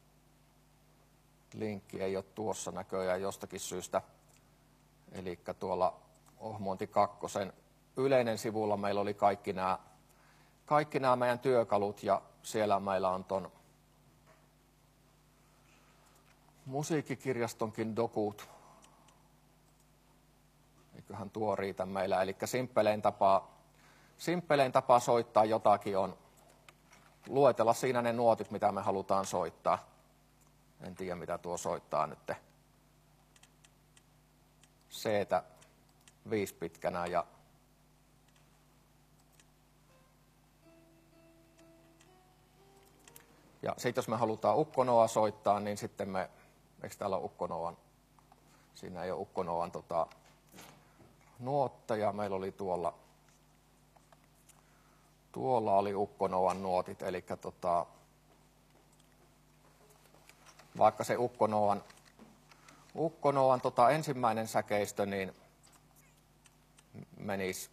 linkki, ei ole tuossa näköjään jostakin syystä. Eli tuolla ohmointi kakkosen yleinen sivulla meillä oli kaikki nämä, kaikki nämä meidän työkalut ja siellä meillä on ton musiikkikirjastonkin dokut. Eiköhän tuo riitä meillä. Eli simppelein tapa, simppelein tapa soittaa jotakin on luetella siinä ne nuotit, mitä me halutaan soittaa. En tiedä, mitä tuo soittaa nyt. C-tä viisi pitkänä ja ja sitten jos me halutaan Ukko-Noa soittaa, niin sitten me, eikö täällä ole Ukko-Noan, siinä ei ole Ukko-Noan tota, nuotteja, meillä oli tuolla, tuolla oli Ukko-Noan nuotit, eli tota, vaikka se Ukko-Noan, Ukko-Noan tota, ensimmäinen säkeistö, niin menisi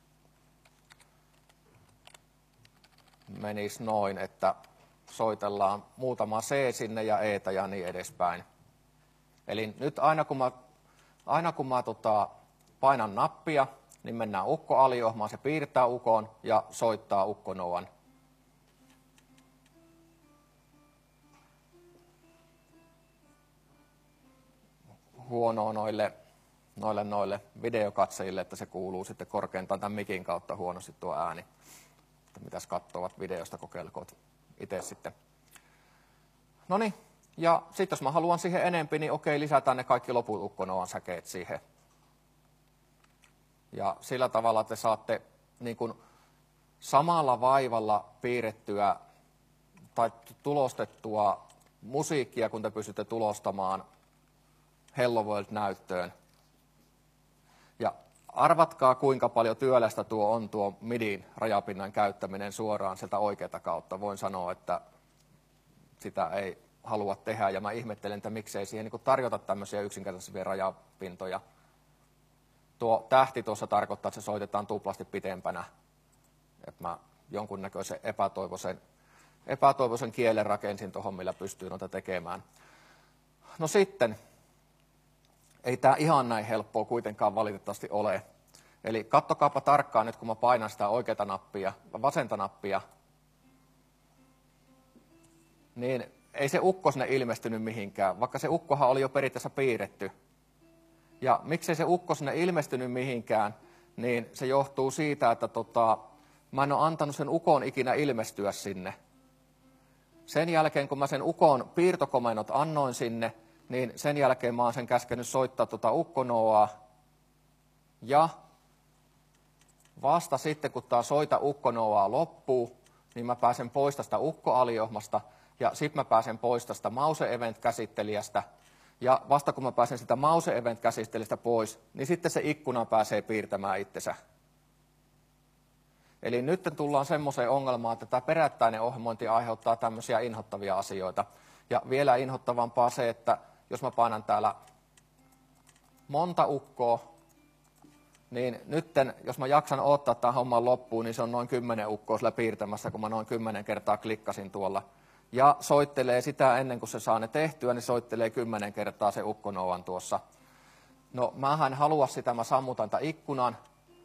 menis noin, että soitellaan muutama C sinne ja E:tä ja niin edespäin. Eli nyt aina kun mä, aina kun mä tota, painan nappia, niin mennään ukkoaliohmaan, se piirtää ukon ja soittaa ukkonouan. Huonoa noille, noille, noille videokatsojille, että se kuuluu sitten korkeintaan tämän mikin kautta huonosti tuo ääni. Että mitäs katsovat videosta, kokeilkoot itse sitten. Noniin, ja sitten jos mä haluan siihen enempi, niin okei, lisätään ne kaikki loput ukkonouan säkeet siihen. Ja sillä tavalla te saatte niin kuin samalla vaivalla piirrettyä tai tulostettua musiikkia, kun te pystytte tulostamaan Hello World-näyttöön. Ja arvatkaa, kuinka paljon työlästä tuo on tuo midin rajapinnan käyttäminen suoraan sieltä oikeata kautta. Voin sanoa, että sitä ei halua tehdä, ja mä ihmettelen, että miksei siihen niin tarjota tämmöisiä yksinkertaisia rajapintoja. Tuo tähti tuossa tarkoittaa, että se soitetaan tuplasti pitempänä. Että mä jonkunnäköisen epätoivoisen, epätoivoisen kielen rakensin tuohon, millä pystyy noita tekemään. No sitten, ei tämä ihan näin helppoa kuitenkaan valitettavasti ole. Eli kattokaapa tarkkaan nyt, kun mä painan sitä oikeata nappia, vasenta nappia, niin ei se ukko sinne ilmestynyt mihinkään, vaikka se ukkohan oli jo periaatteessa piirretty. Ja miksei se ukko sinne ilmestynyt mihinkään, niin se johtuu siitä, että tota, mä en ole antanut sen ukon ikinä ilmestyä sinne. Sen jälkeen, kun mä sen ukon piirtokomennot annoin sinne, niin sen jälkeen mä oon sen käskenyt soittaa tuota ukkonouaa. Ja vasta sitten, kun tää soita ukkonouaa loppuu, niin mä pääsen pois tästä ukkoaliohmasta ja sitten mä pääsen pois tästä mouse event-käsittelijästä. Ja vasta kun mä pääsen sitä mouse event-käsittelijästä pois, niin sitten se ikkuna pääsee piirtämään itsensä. Eli nyt tullaan semmoiseen ongelmaan, että tämä perättäinen ohjelmointi aiheuttaa tämmöisiä inhottavia asioita. Ja vielä inhottavampaa se, että jos mä painan täällä monta ukkoa, niin nytten, jos mä jaksan odottaa tämän homman loppuun, niin se on noin kymmenen ukkoa sillä piirtämässä, kun mä noin kymmenen kertaa klikkasin tuolla. Ja soittelee sitä ennen kuin se saa ne tehtyä, niin soittelee kymmenen kertaa se ukkonouan tuossa. No, mähän halua sitä, mä sammutan tämän ikkunan.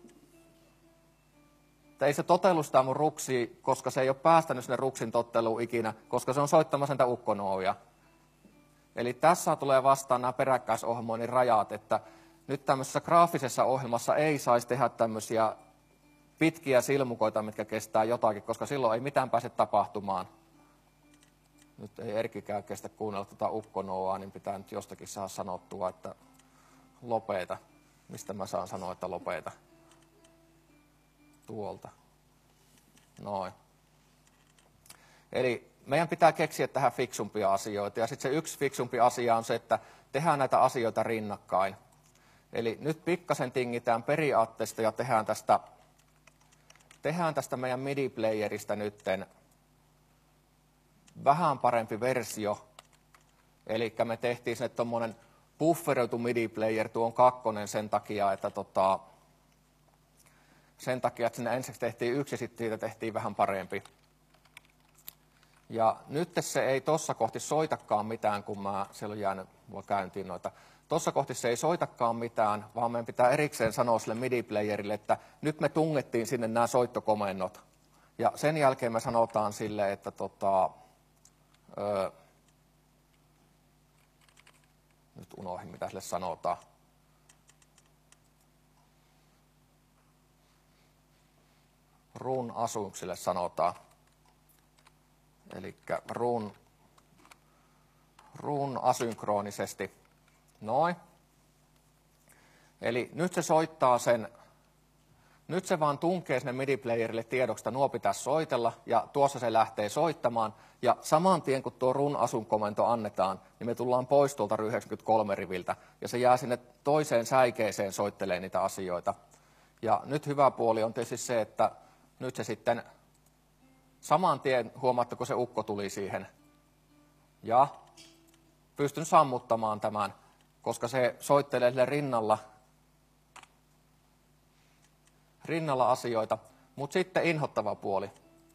Ei se totellu sitä mun ruksia, koska se ei ole päästänyt sinne ruksin totteluun ikinä, koska se on soittamassa niitä ukkonouja. Eli tässä tulee vastaan nämä peräkkäisohjelmoinnin rajat, että nyt tämmöisessä graafisessa ohjelmassa ei saisi tehdä tämmöisiä pitkiä silmukoita, mitkä kestää jotakin, koska silloin ei mitään pääse tapahtumaan. Nyt ei Erkkikään kestä kuunnella tuota ukkonouaa, niin pitää nyt jostakin saada sanottua, että lopeta. Mistä mä saan sanoa, että lopeta? Tuolta. Noin. Eli meidän pitää keksiä tähän fiksumpia asioita. Ja sitten se yksi fiksumpi asia on se, että tehdään näitä asioita rinnakkain. Eli nyt pikkasen tingitään periaatteesta ja tehdään tästä, tehdään tästä meidän MIDI-playerista nytten vähän parempi versio. Eli me tehtiin sinne tuommoinen bufferoitu MIDI-player, tuo on kakkonen sen takia, että tota, sen takia, että sinne ensiksi tehtiin yksi ja sitten siitä tehtiin vähän parempi. Ja nyt se ei tossa kohti soitakaan mitään, kun mä, siellä on jäänyt mulla käyntiin noita. Tossa kohti se ei soitakaan mitään, vaan meidän pitää erikseen sanoa sille MIDI-playerille, että nyt me tungettiin sinne nämä soittokomennot. Ja sen jälkeen me sanotaan sille, että tota, öö, nyt unohdin, mitä sille sanotaan. Run asuuksille sanotaan. Eli run, run asynkronisesti. Noin. Eli nyt se soittaa sen, nyt se vaan tunkee sinne MIDI-playerille tiedoksi, että nuo pitäisi soitella, ja tuossa se lähtee soittamaan. Ja saman tien, kun tuo run asun-komento annetaan, niin me tullaan pois tuolta yhdeksänkymmentäkolme riviltä, ja se jää sinne toiseen säikeeseen soittelee niitä asioita. Ja nyt hyvä puoli on tietysti se, että nyt se sitten saman tien huomaatteko se ukko tuli siihen. Ja pystyn sammuttamaan tämän, koska se soittelee sille rinnalla, rinnalla asioita. Mutta sitten inhottava puoli.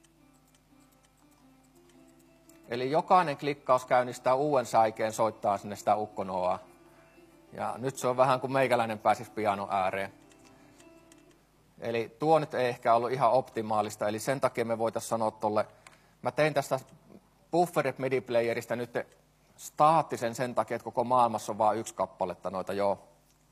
Eli jokainen klikkaus käynnistää uuden säikeen, soittaa sinne sitä ukkonouaa. Ja nyt se on vähän kuin meikäläinen pääsisi pianon ääreen. Eli tuo nyt ei ehkä ollut ihan optimaalista, eli sen takia me voitaisiin sanoa tuolle, mä tein tästä Buffered MIDI-playerista nyt staattisen sen takia, että koko maailmassa on vain yksi kappaletta noita, joo.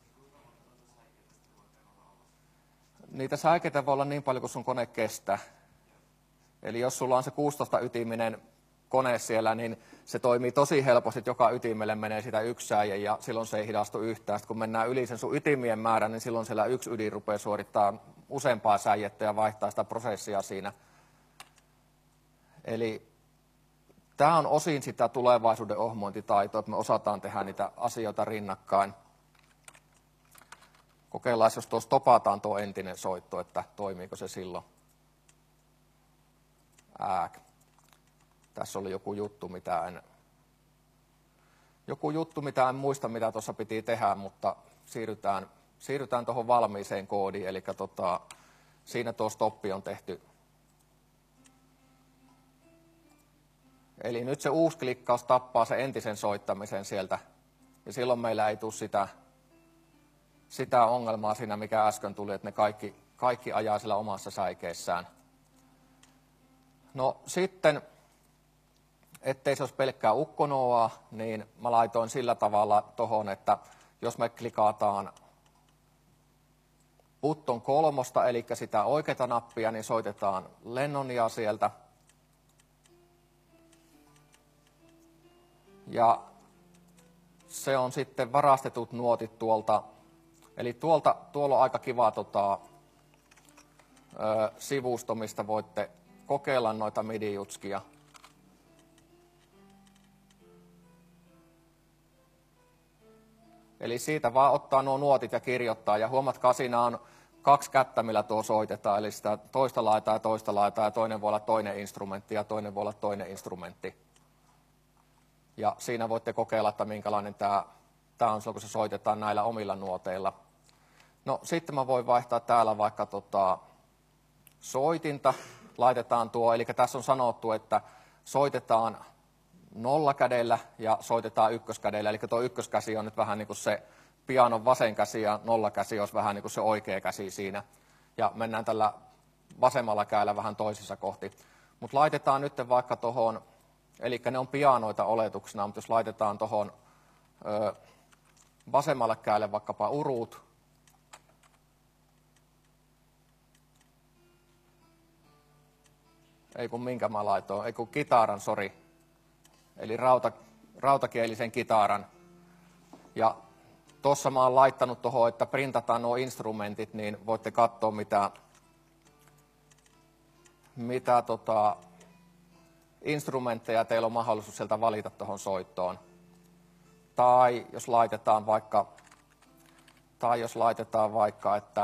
Niitä säikeitä voi olla niin paljon kuin sun kone kestää. Eli jos sulla on se kuusitoista-ytiminen kone siellä, niin se toimii tosi helposti, että joka ytimelle menee sitä yksi säie ja silloin se ei hidastu yhtään. Sitten kun mennään yli sen sun ytimien määrän, niin silloin siellä yksi ydin rupeaa suorittaa useampaa säijettä ja vaihtaa sitä prosessia siinä. Eli tämä on osin sitä tulevaisuuden ohmointitaitoa, että me osataan tehdä niitä asioita rinnakkain. Kokeillaan, jos tuossa topataan tuo entinen soitto, että toimiiko se silloin. Ääk. Tässä oli joku juttu, mitä en, joku juttu, mitä en muista, mitä tuossa piti tehdä, mutta siirrytään, siirrytään tuohon valmiiseen koodiin, eli tota, siinä tuo stoppi on tehty. Eli nyt se uusi klikkaus tappaa se entisen soittamisen sieltä, ja silloin meillä ei tule sitä, sitä ongelmaa siinä, mikä äsken tuli, että ne kaikki, kaikki ajaa sillä omassa säikeissään. No sitten, ettei se olisi pelkkää ukkonoaa, niin mä laitoin sillä tavalla tuohon, että jos me klikataan button kolmosta, eli sitä oikeata nappia, niin soitetaan Lennonia sieltä. Ja se on sitten varastetut nuotit tuolta, eli tuolta, tuolla on aika kiva tota, ö, sivusto, mistä voitte kokeilla noita midi-jutskia. Eli siitä vaan ottaa nuo nuotit ja kirjoittaa, ja huomatkaa, siinä on kaksi kättä, millä tuo soitetaan, eli sitä toista laitaa ja toista laitaa, ja toinen voi olla toinen instrumentti, ja toinen voi olla toinen instrumentti. Ja siinä voitte kokeilla, että minkälainen tämä, tämä on, kun se soitetaan näillä omilla nuoteilla. No sitten mä voin vaihtaa täällä vaikka tota, soitinta, laitetaan tuo, eli tässä on sanottu, että soitetaan nollakädellä ja soitetaan ykköskädellä, eli tuo ykköskäsi on nyt vähän niin kuin se pianon vasen käsi ja nollakäsi olisi vähän niin kuin se oikea käsi siinä. Ja mennään tällä vasemmalla kädellä vähän toisessa kohti. Mutta laitetaan nyt vaikka tuohon, eli ne on pianoita oletuksena, mutta jos laitetaan tuohon vasemmalle kädelle vaikkapa urut, ei kun minkä mä laitoin, ei kun kitaran, sori. Eli rauta, rautakielisen kitaran. Ja tuossa mä oon laittanut tuohon, että printataan nuo instrumentit, niin voitte katsoa mitä, mitä tota, instrumentteja teillä on mahdollisuus sieltä valita tuohon soittoon. Tai jos laitetaan vaikka, tai jos laitetaan vaikka, että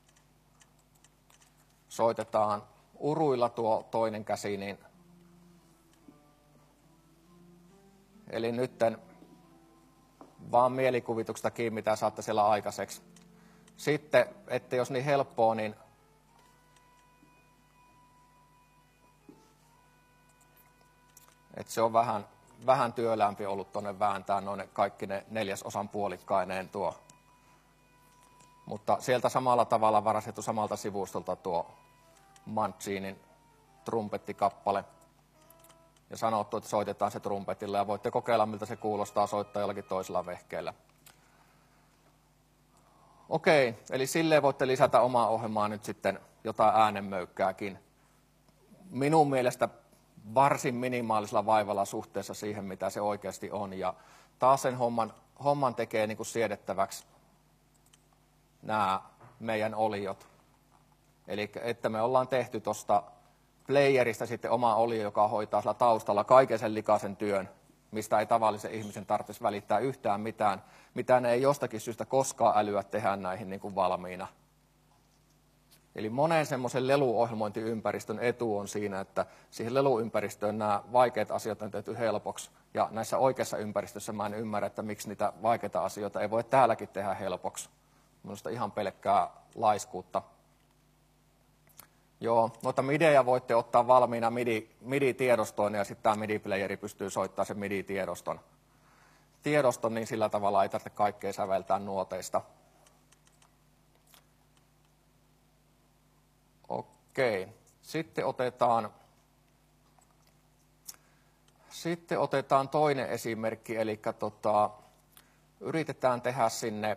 soitetaan uruilla tuo toinen käsi, niin eli nytten vaan mielikuvituksesta kiinni, mitä saatte siellä aikaiseksi. Sitten, että jos niin helppoa, niin että se on vähän, vähän työlämpi ollut tuonne vääntää noin kaikki ne neljäsosan puolikkaineen tuo. Mutta sieltä samalla tavalla varastettu samalta sivustolta tuo Mancinin trumpettikappale. Ja sanottu, että soitetaan se trumpetilla ja voitte kokeilla, miltä se kuulostaa soittaa jollakin toisella vehkeellä. Okei, eli silleen voitte lisätä omaa ohjelmaa nyt sitten jotain äänenmöykkääkin. Minun mielestä varsin minimaalisella vaivalla suhteessa siihen, mitä se oikeasti on. Ja taas sen homman, homman tekee niin kuin siedettäväksi nämä meidän oliot. Eli että me ollaan tehty tuosta playerista sitten oma olio, joka hoitaa sillä taustalla kaiken sen likaisen työn, mistä ei tavallisen ihmisen tarvitsisi välittää yhtään mitään. Mitään ei jostakin syystä koskaan älyä tehdä näihin niin kuin valmiina. Eli monen semmoisen leluohjelmointiympäristön etu on siinä, että siihen leluympäristöön nämä vaikeat asiat on tehty helpoksi. Ja näissä oikeassa ympäristössä mä en ymmärrä, että miksi niitä vaikeita asioita ei voi täälläkin tehdä helpoksi. Minusta ihan pelkkää laiskuutta. Joo, noita midejä voitte ottaa valmiina midi, midi-tiedostoon ja sitten tämä midi-playeri pystyy soittamaan sen midi-tiedoston. Tiedoston, niin sillä tavalla ei tarvitse kaikkea säveltää nuoteista. Okei. Sitten otetaan, sitten otetaan toinen esimerkki, eli tota, yritetään tehdä sinne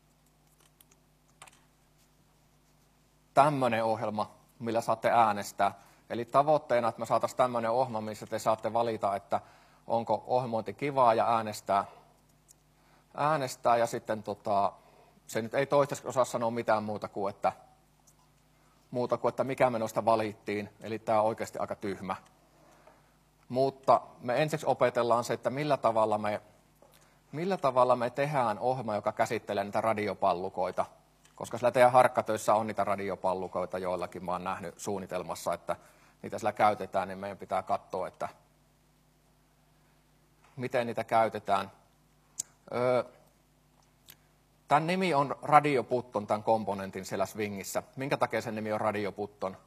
tämmöinen ohjelma, millä saatte äänestää. Eli tavoitteena, että me saataisiin tämmöinen ohjelma, missä te saatte valita, että onko ohjelmointi kivaa ja äänestää. äänestää ja sitten tota, se nyt ei toistaiseksi osaa sanoa mitään muuta kuin, että, muuta kuin, että mikä me noista valittiin. Eli tämä on oikeasti aika tyhmä. Mutta me ensiksi opetellaan se, että millä tavalla me, millä tavalla me tehdään ohjelma, joka käsittelee niitä radiopallukoita. Koska sillä teidän harkkatöissä on niitä radiopallukoita, joillakin mä oon nähnyt suunnitelmassa, että niitä sillä käytetään, niin meidän pitää katsoa, että miten niitä käytetään. Öö, tämän nimi on Radio Button, tämän komponentin siellä Swingissä. Minkä takia sen nimi on Radio Button?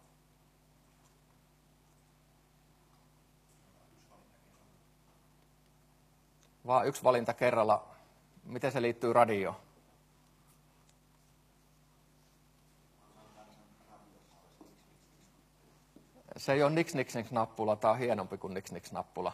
Vaan yksi valinta kerralla. Miten se liittyy radioon? Se ei ole Nix Nix Nix-nappula, tämä on hienompi kuin Nix Nix-nappula.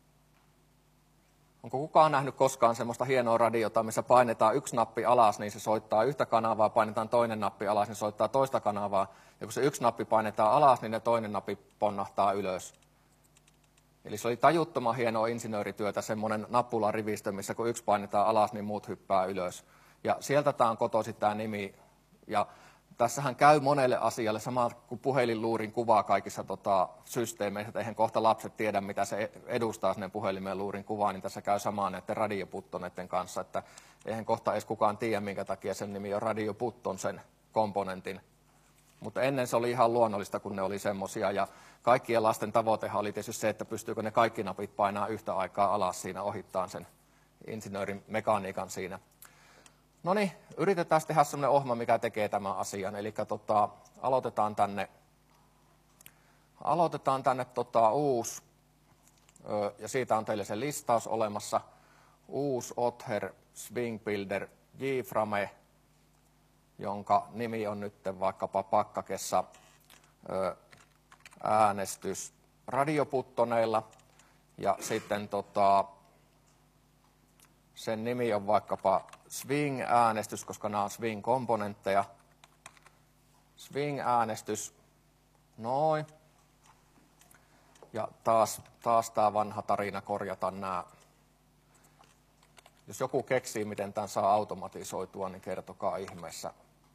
Onko kukaan nähnyt koskaan semmoista hienoa radiota, missä painetaan yksi nappi alas, niin se soittaa yhtä kanavaa, painetaan toinen nappi alas, niin se soittaa toista kanavaa. Ja kun se yksi nappi painetaan alas, niin ne toinen nappi ponnahtaa ylös. Eli se oli tajuttoman hienoa insinöörityötä, semmoinen nappularivistö, missä kun yksi painetaan alas, niin muut hyppää ylös. Ja sieltä tämä on kotoisin tämä nimi. Ja tässähän käy monelle asialle, sama kuin puhelinluurin kuvaa kaikissa tota, systeemeissä, että eihän kohta lapset tiedä, mitä se edustaa sinne puhelimeen luurin kuvaa, niin tässä käy samaa näiden radioputtoneiden kanssa, että eihän kohta edes kukaan tiedä, minkä takia sen nimi on Radio Button, sen komponentin. Mutta ennen se oli ihan luonnollista, kun ne oli semmoisia, ja kaikkien lasten tavoitehan oli tietysti se, että pystyykö ne kaikki napit painaa yhtä aikaa alas siinä, ohittaan sen insinöörin mekaniikan siinä. No niin, yritetään tehdä sellainen ohjelma, mikä tekee tämän asian. Eli tota, aloitetaan tänne, aloitetaan tänne tota, uusi, ja siitä on teille se listaus olemassa. Uusi Other Swing Builder J-Frame, jonka nimi on nyt vaikkapa pakkakessa äänestys radioputtoneilla. Ja sitten tota, sen nimi on vaikkapa Swing-äänestys, koska nämä on Swing-komponentteja. Swing-äänestys, noin. Ja taas, taas tämä vanha tarina korjata nämä. Jos joku keksii, miten tämän saa automatisoitua, niin kertokaa ihmeessä.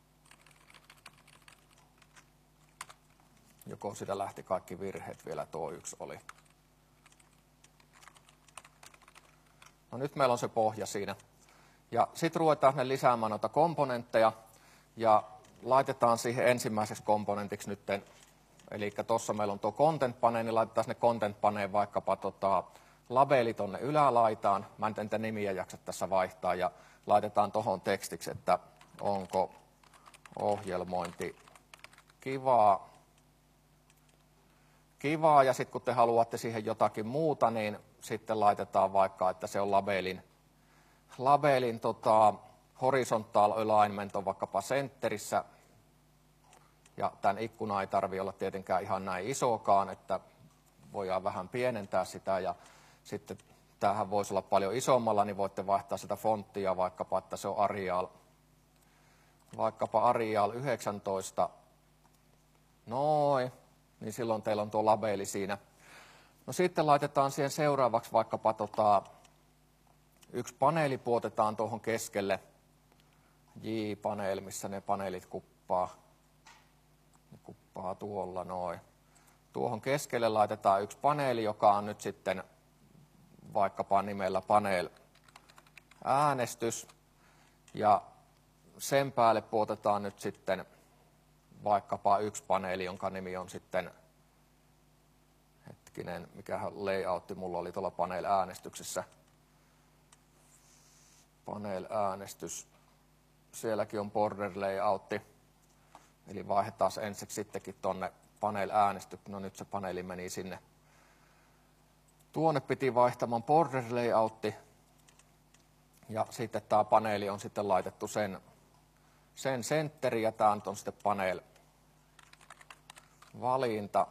Joko sitä lähti kaikki virheet, vielä tuo yksi oli. No nyt meillä on se pohja siinä. Ja sitten ruvetaan ne lisäämään noita komponentteja ja laitetaan siihen ensimmäiseksi komponentiksi nyt, eli tuossa meillä on tuo content pane, niin laitetaan sinne content paneen vaikkapa tota, labeli tuonne ylälaitaan. Mä en niitä nimiä jaksa tässä vaihtaa ja laitetaan tuohon tekstiksi, että onko ohjelmointi kivaa. Kivaa ja sitten kun te haluatte siihen jotakin muuta, niin sitten laitetaan vaikka, että se on labelin, labelin tota, horizontal alignment on vaikkapa centerissä. Ja tämän ikkuna ei tarvitse olla tietenkään ihan näin isokaan, että voidaan vähän pienentää sitä. Ja sitten tämähän voisi olla paljon isommalla, niin voitte vaihtaa sitä fonttia vaikkapa, että se on Arial, vaikkapa Arial yhdeksäntoista. Noin, niin silloin teillä on tuo labeli siinä. No sitten laitetaan siihen seuraavaksi vaikkapa tota, yksi paneeli puotetaan tuohon keskelle. J-paneeli, missä ne paneelit kuppaa. Ne kuppaa tuolla noin. Tuohon keskelle laitetaan yksi paneeli, joka on nyt sitten vaikkapa nimellä panel äänestys. Ja sen päälle puotetaan nyt sitten vaikkapa yksi paneeli, jonka nimi on sitten, hetkinen, mikähän layoutti mulla oli tuolla panel-äänestyksessä. Panel-äänestys, sielläkin on border layoutti, eli vaihdetaan ensiksi sittenkin tuonne panel-äänestykseen. No nyt se paneeli meni sinne. Tuonne piti vaihtamaan border layoutti, ja sitten tämä paneeli on sitten laitettu sen, sen centeriin, ja tämä on sitten panel valinta.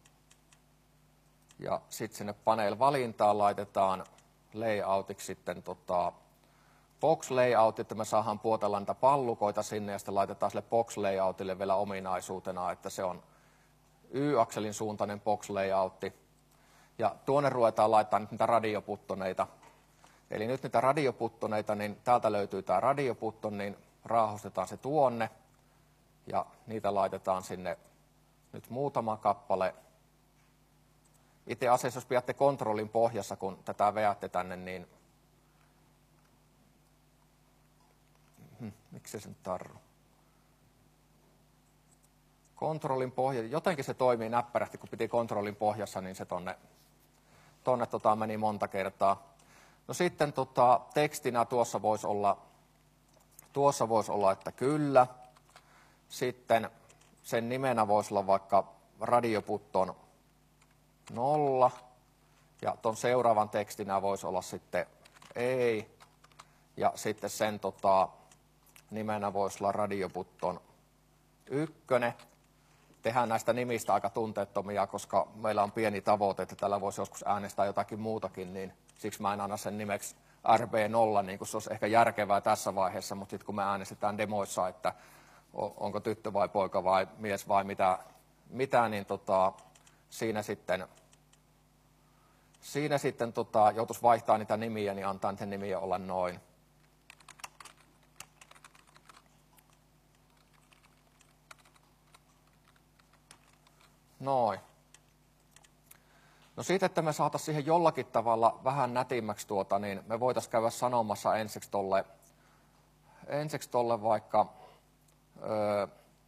Ja sitten sinne panel-valintaan laitetaan layoutiksi sitten tota box layout, että me saadaan puotella niitä pallukoita sinne ja sitten laitetaan sille box layoutille vielä ominaisuutena, että se on Y-akselin suuntainen box layoutti. Ja tuonne ruvetaan laittaa nyt niitä radioputtoneita. Eli nyt niitä radioputtoneita, niin täältä löytyy tämä radioputton, niin raahustetaan se tuonne ja niitä laitetaan sinne nyt muutama kappale. Itse asiassa, jos pidätte kontrollin pohjassa, kun tätä veätte tänne, niin hmm, miksi se nyt tarru? Kontrollin pohja, jotenkin se toimii näppärästi, kun piti kontrollin pohjassa, niin se tonne, tonne tota meni monta kertaa. No sitten tota, tekstinä tuossa voisi olla, tuossa voisi olla, että kyllä. Sitten sen nimenä voisi olla vaikka radioputton nolla. Ja tuon seuraavan tekstinä voisi olla sitten ei. Ja sitten sen tota, nimenä voisi olla radioputton ykkönen. Tehdään näistä nimistä aika tunteettomia, koska meillä on pieni tavoite, että tällä voisi joskus äänestää jotakin muutakin, niin siksi mä en anna sen nimeksi R B nolla, niin kuin se olisi ehkä järkevää tässä vaiheessa, mutta sitten kun me äänestetään demoissa, että onko tyttö vai poika vai mies vai mitä, mitä niin tota, siinä sitten, siinä sitten tota, joutuisi vaihtaa niitä nimiä, niin antaa niiden nimiä olla noin. Noin. No siitä, että me saataisiin siihen jollakin tavalla vähän nätimmäksi tuota, niin me voitaisiin käydä sanomassa ensiksi tolle, ensiksi tolle vaikka ö,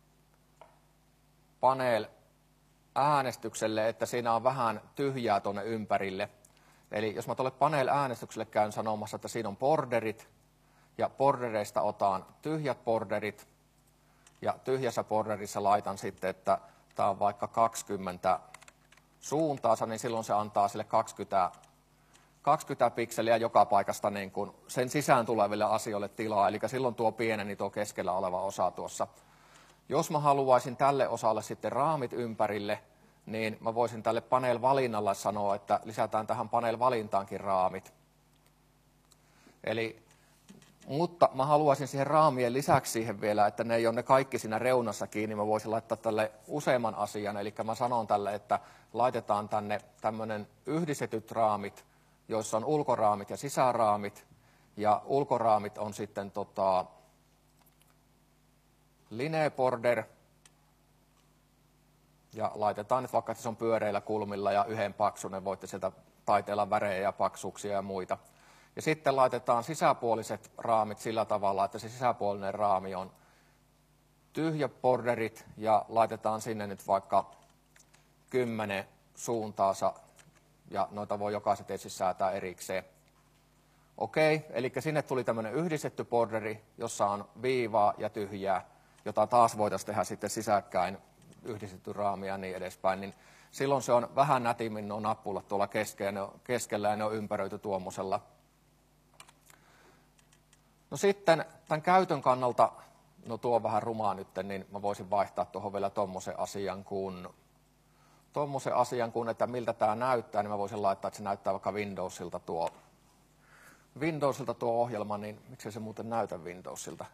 panel-äänestykselle, että siinä on vähän tyhjää tuonne ympärille. Eli jos mä tuolle panel-äänestykselle käyn sanomassa, että siinä on borderit, ja bordereista otan tyhjät borderit, ja tyhjässä borderissa laitan sitten, että tämä on vaikka kaksikymmentä suuntaansa, niin silloin se antaa sille kaksikymmentä, kaksikymmentä pikseliä joka paikasta niin kuin sen sisään tuleville asioille tilaa. Eli silloin tuo pieneni tuo keskellä oleva osa tuossa. Jos mä haluaisin tälle osalle sitten raamit ympärille, niin mä voisin tälle panel-valinnalle sanoa, että lisätään tähän panel-valintaankin raamit. Eli Mutta mä haluaisin siihen raamien lisäksi siihen vielä, että ne ei ole ne kaikki siinä reunassa kiinni. Mä voisin laittaa tälle useamman asian. Eli mä sanon tälle, että laitetaan tänne tämmöinen yhdistetyt raamit, joissa on ulkoraamit ja sisäraamit. Ja ulkoraamit on sitten tota, linea border. Ja laitetaan nyt vaikka, että se on pyöreillä kulmilla ja yhden paksunen. Voitte sieltä taiteella värejä ja paksuuksia ja muita. Ja sitten laitetaan sisäpuoliset raamit sillä tavalla, että se sisäpuolinen raami on tyhjä borderit ja laitetaan sinne nyt vaikka kymmenen suuntaansa ja noita voi jokaiset ensin säätää erikseen. Okei, eli sinne tuli tämmöinen yhdistetty borderi, jossa on viivaa ja tyhjää, jota taas voitaisiin tehdä sitten sisäkkäin yhdistetty raami ja niin edespäin. Niin silloin se on vähän nätimmin nuo nappulat tuolla keskellä ja ne on ympäröity tuommoisella. No sitten tämän käytön kannalta, no tuo on vähän rumaa nyt, niin mä voisin vaihtaa tuohon vielä tommosen asian kuin, tommosen asian kuin, että miltä tämä näyttää, niin mä voisin laittaa, että se näyttää vaikka Windowsilta tuo, Windowsilta tuo ohjelma, niin miksei se muuten näytä Windowsilta?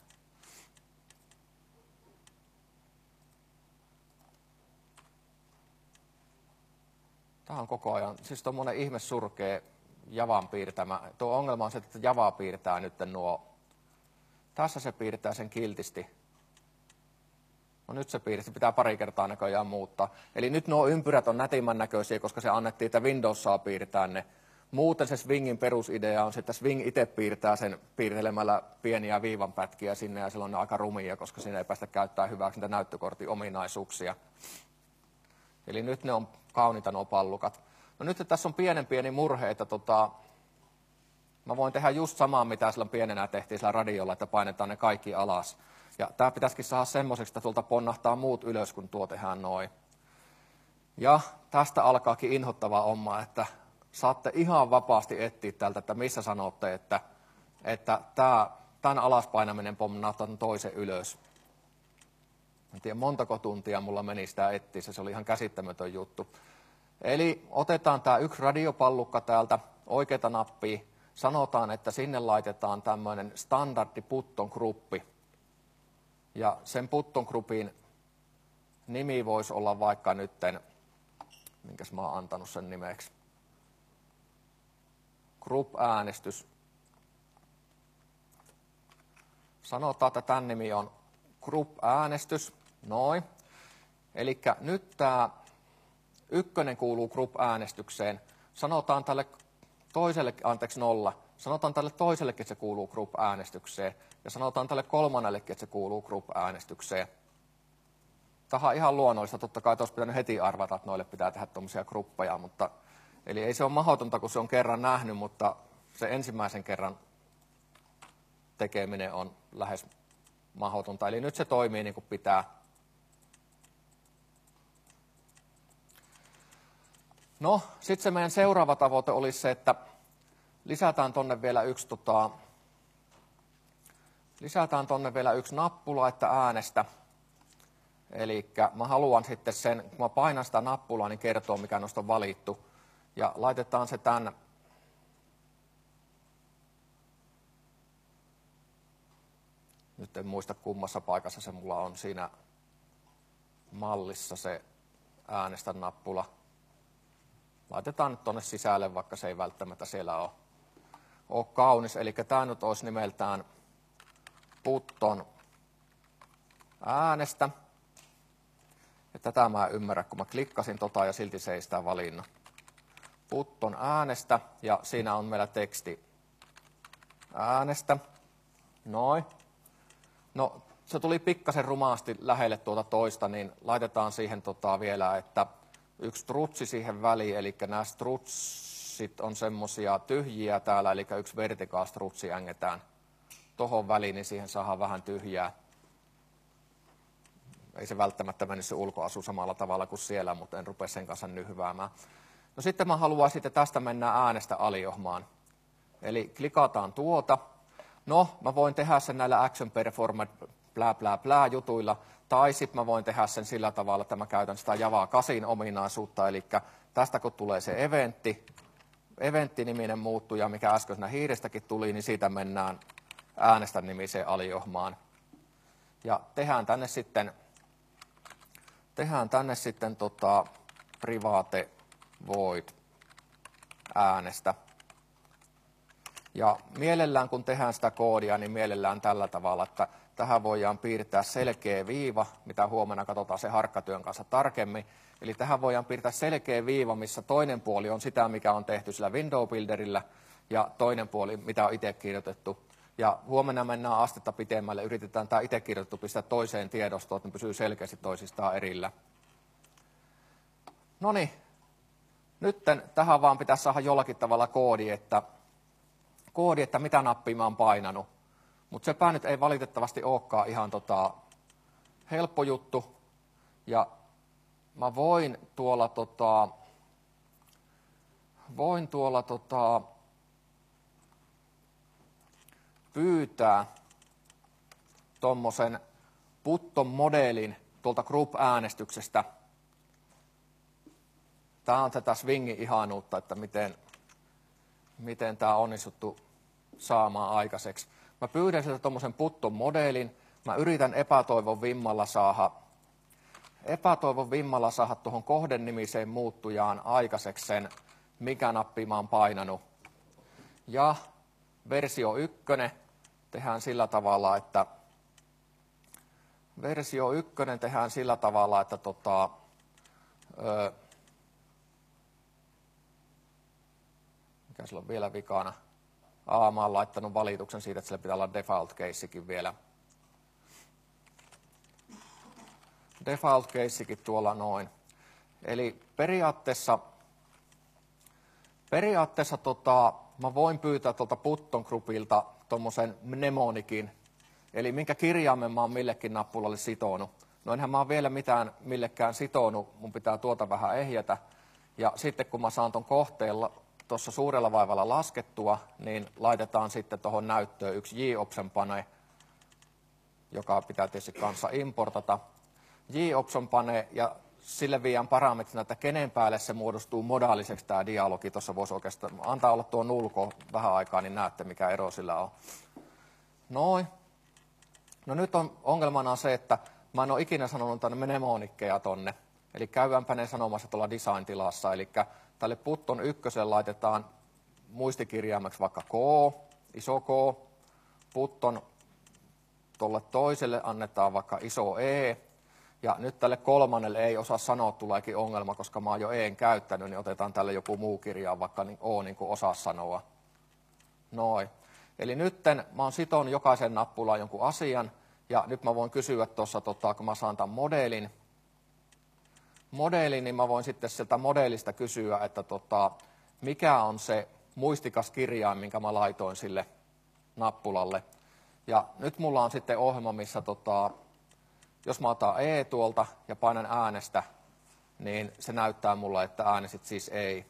Tämä on koko ajan, siis tuommoinen ihme surkea Javan piirtämä. Tuo ongelma on se, että Java piirtää nyt nuo. Tässä se piirtää sen kiltisti. No nyt se piirtää, pitää pari kertaa näköjään muuttaa. Eli nyt nuo ympyrät on nätimmän näköisiä, koska se annettiin, että Windows saa piirtää ne. Muuten se Swingin perusidea on se, että Swing itse piirtää sen piirtelemällä pieniä viivanpätkiä sinne, ja silloin ne on aika rumia, koska siinä ei päästä käyttämään hyväksi niitä näyttökortin ominaisuuksia. Eli nyt ne on kauniita nuo pallukat. No nyt tässä on pienen pieni murhe, että tota, mä voin tehdä just samaa, mitä sillä pienenä tehtiin sillä radiolla, että painetaan ne kaikki alas. Ja tää pitäisikin saada semmoiseksi, että tuolta ponnahtaa muut ylös, kun tuo tehdään noin. Ja tästä alkaakin inhottava homma, että saatte ihan vapaasti etsiä täältä, että missä sanotte, että, että tää, tämän alaspainaminen pomnaa tämän toisen ylös. En tiedä montako tuntia mulla meni sitä etsiä, se oli ihan käsittämätön juttu. Eli otetaan tämä yksi radiopallukka täältä, oikeata nappia, sanotaan, että sinne laitetaan tämmöinen standardi Putton-gruppi. Ja sen Putton-grupin nimi voisi olla vaikka nytten, minkäs mä oon antanut sen nimeksi, Group-äänestys. Sanotaan, että tämän nimi on Group-äänestys, noin. Eli nyt tämä ykkönen kuuluu Group-äänestykseen. Sanotaan tälle toiselle, anteeksi nolla, sanotaan tälle toisellekin, että se kuuluu Group-äänestykseen. Ja sanotaan tälle kolmannellekin, että se kuuluu Group-äänestykseen. Tämä on ihan luonnollista, totta kai olisi pitänyt heti arvata, että noille pitää tehdä tuommoisia gruppeja, mutta eli ei se ole mahdotonta, kun se on kerran nähnyt, mutta se ensimmäisen kerran tekeminen on lähes mahdotonta. Eli nyt se toimii niin kuin pitää. No, sitten se meidän seuraava tavoite olisi se, että lisätään tonne vielä yksi, tota, lisätään tonne vielä yksi nappula, että äänestä. Eli mä haluan sitten sen, kun mä painan sitä nappulaa, niin kertoo, mikä noista on valittu. Ja laitetaan se tämän nyt en muista kummassa paikassa se mulla on siinä mallissa se äänestä nappula. Laitetaan nyt tuonne sisälle, vaikka se ei välttämättä siellä ole, ole kaunis. Eli tämä nyt olisi nimeltään Putton äänestä. Ja tätä mä en ymmärrä, kun mä klikkasin tota ja silti se ei sitä valinnut. Putton äänestä ja siinä on meillä teksti äänestä. Noin. No, se tuli pikkasen rumaasti lähelle tuota toista, niin laitetaan siihen tota vielä, että yksi strutsi siihen väliin, eli nämä strutsit on semmosia tyhjiä täällä, eli yksi vertikaal strutsi ängetään tohon väliin, niin siihen saadaan vähän tyhjää. Ei se välttämättä mennyt se ulkoasu samalla tavalla kuin siellä, mutta en rupea sen kanssa nyhväämään. No sitten mä haluan sitten tästä mennä äänestä aliohmaan. Eli klikataan tuota. No, mä voin tehdä sen näillä action performed blää blää blää jutuilla, tai sitten mä voin tehdä sen sillä tavalla, että mä käytän sitä Java kahdeksan ominaisuutta, eli tästä kun tulee se eventti, eventti-niminen muuttuja, mikä äsken siinä hiirestäkin tuli, niin siitä mennään äänestä nimiseen aliohmaan. Ja tehdään tänne sitten, tehdään tänne sitten tota private void äänestä. Ja mielellään kun tehdään sitä koodia, niin mielellään tällä tavalla, että tähän voidaan piirtää selkeä viiva, mitä huomenna katsotaan se harkkatyön kanssa tarkemmin. Eli tähän voidaan piirtää selkeä viiva, missä toinen puoli on sitä, mikä on tehty sillä window builderillä, ja toinen puoli, mitä on itse kirjoitettu. Ja huomenna mennään astetta pitemmälle, yritetään tämä itse kirjoitettu pistää toiseen tiedostoon, että ne pysyy selkeästi toisistaan erillä. No niin, nyt tähän vaan pitäisi saada jollakin tavalla koodi, että, koodi, että mitä nappia mä oon painanut. Mutta sepä nyt ei valitettavasti olekaan ihan tota helppo juttu. Ja mä voin tuolla, tota, voin tuolla tota, pyytää tuommoisen Putton-modelin tuolta group-äänestyksestä. Tämä on tätä swingin ihanuutta, että miten, miten tämä on onnistuttu saamaan aikaiseksi. Mä pyydän sieltä tuommoisen Putton-modelin. Mä yritän epätoivon vimmalla saada, epätoivon vimmalla saada tuohon kohdenimiseen muuttujaan aikaiseksi sen, mikä nappi mä oon painanut. Ja versio ykkönen tehdään sillä tavalla, että versio ykkönen tehdään sillä tavalla, että tota, ö, mikä sillä on vielä vikana? Aa, mä oon laittanut valituksen siitä, että sillä pitää olla default casekin vielä. Default casekin tuolla noin. Eli periaatteessa, periaatteessa tota, mä voin pyytää tuolta Putton groupilta tuommoisen mnemonikin, eli minkä kirjaimen mä oon millekin nappulalle sitonut. No enhän mä oon vielä mitään millekään sitonut, mun pitää tuota vähän ehjätä. Ja sitten kun mä saan ton kohteella tuossa suurella vaivalla laskettua, niin laitetaan sitten tuohon näyttöön yksi J-option pane, joka pitää tietysti kanssa importata. J-option pane ja sille viian parametrina, että kenen päälle se muodostuu modaaliseksi tämä dialogi. Tuossa voisi oikeastaan antaa olla tuo nulko vähän aikaa, niin näette mikä ero sillä on. Noin. No nyt on ongelmana se, että mä en ole ikinä sanonut tänne mnemonikkeja tonne. Eli käydäänpä ne sanomassa tuolla design-tilassa. Eli tälle Putton ykköselle laitetaan muistikirjaimeksi vaikka K, iso K. Putton tuolle toiselle annetaan vaikka iso E. Ja nyt tälle kolmannelle ei osaa sanoa, tuleekin ongelma, koska mä oon jo E:n käyttänyt, niin otetaan tälle joku muu kirjain, vaikka niin O niin kuin osaa sanoa. Noin. Eli nytten mä oon sitonut jokaisen nappulaan jonkun asian, ja nyt mä voin kysyä tuossa, tota, kun mä saan tämän modelin, modelin, niin mä voin sitten sieltä modelista kysyä, että tota, mikä on se muistikas kirjain, minkä mä laitoin sille nappulalle. Ja nyt mulla on sitten ohjelma, missä tota, jos mä otan E tuolta ja painan äänestä, niin se näyttää mulle, että äänestit siis ei.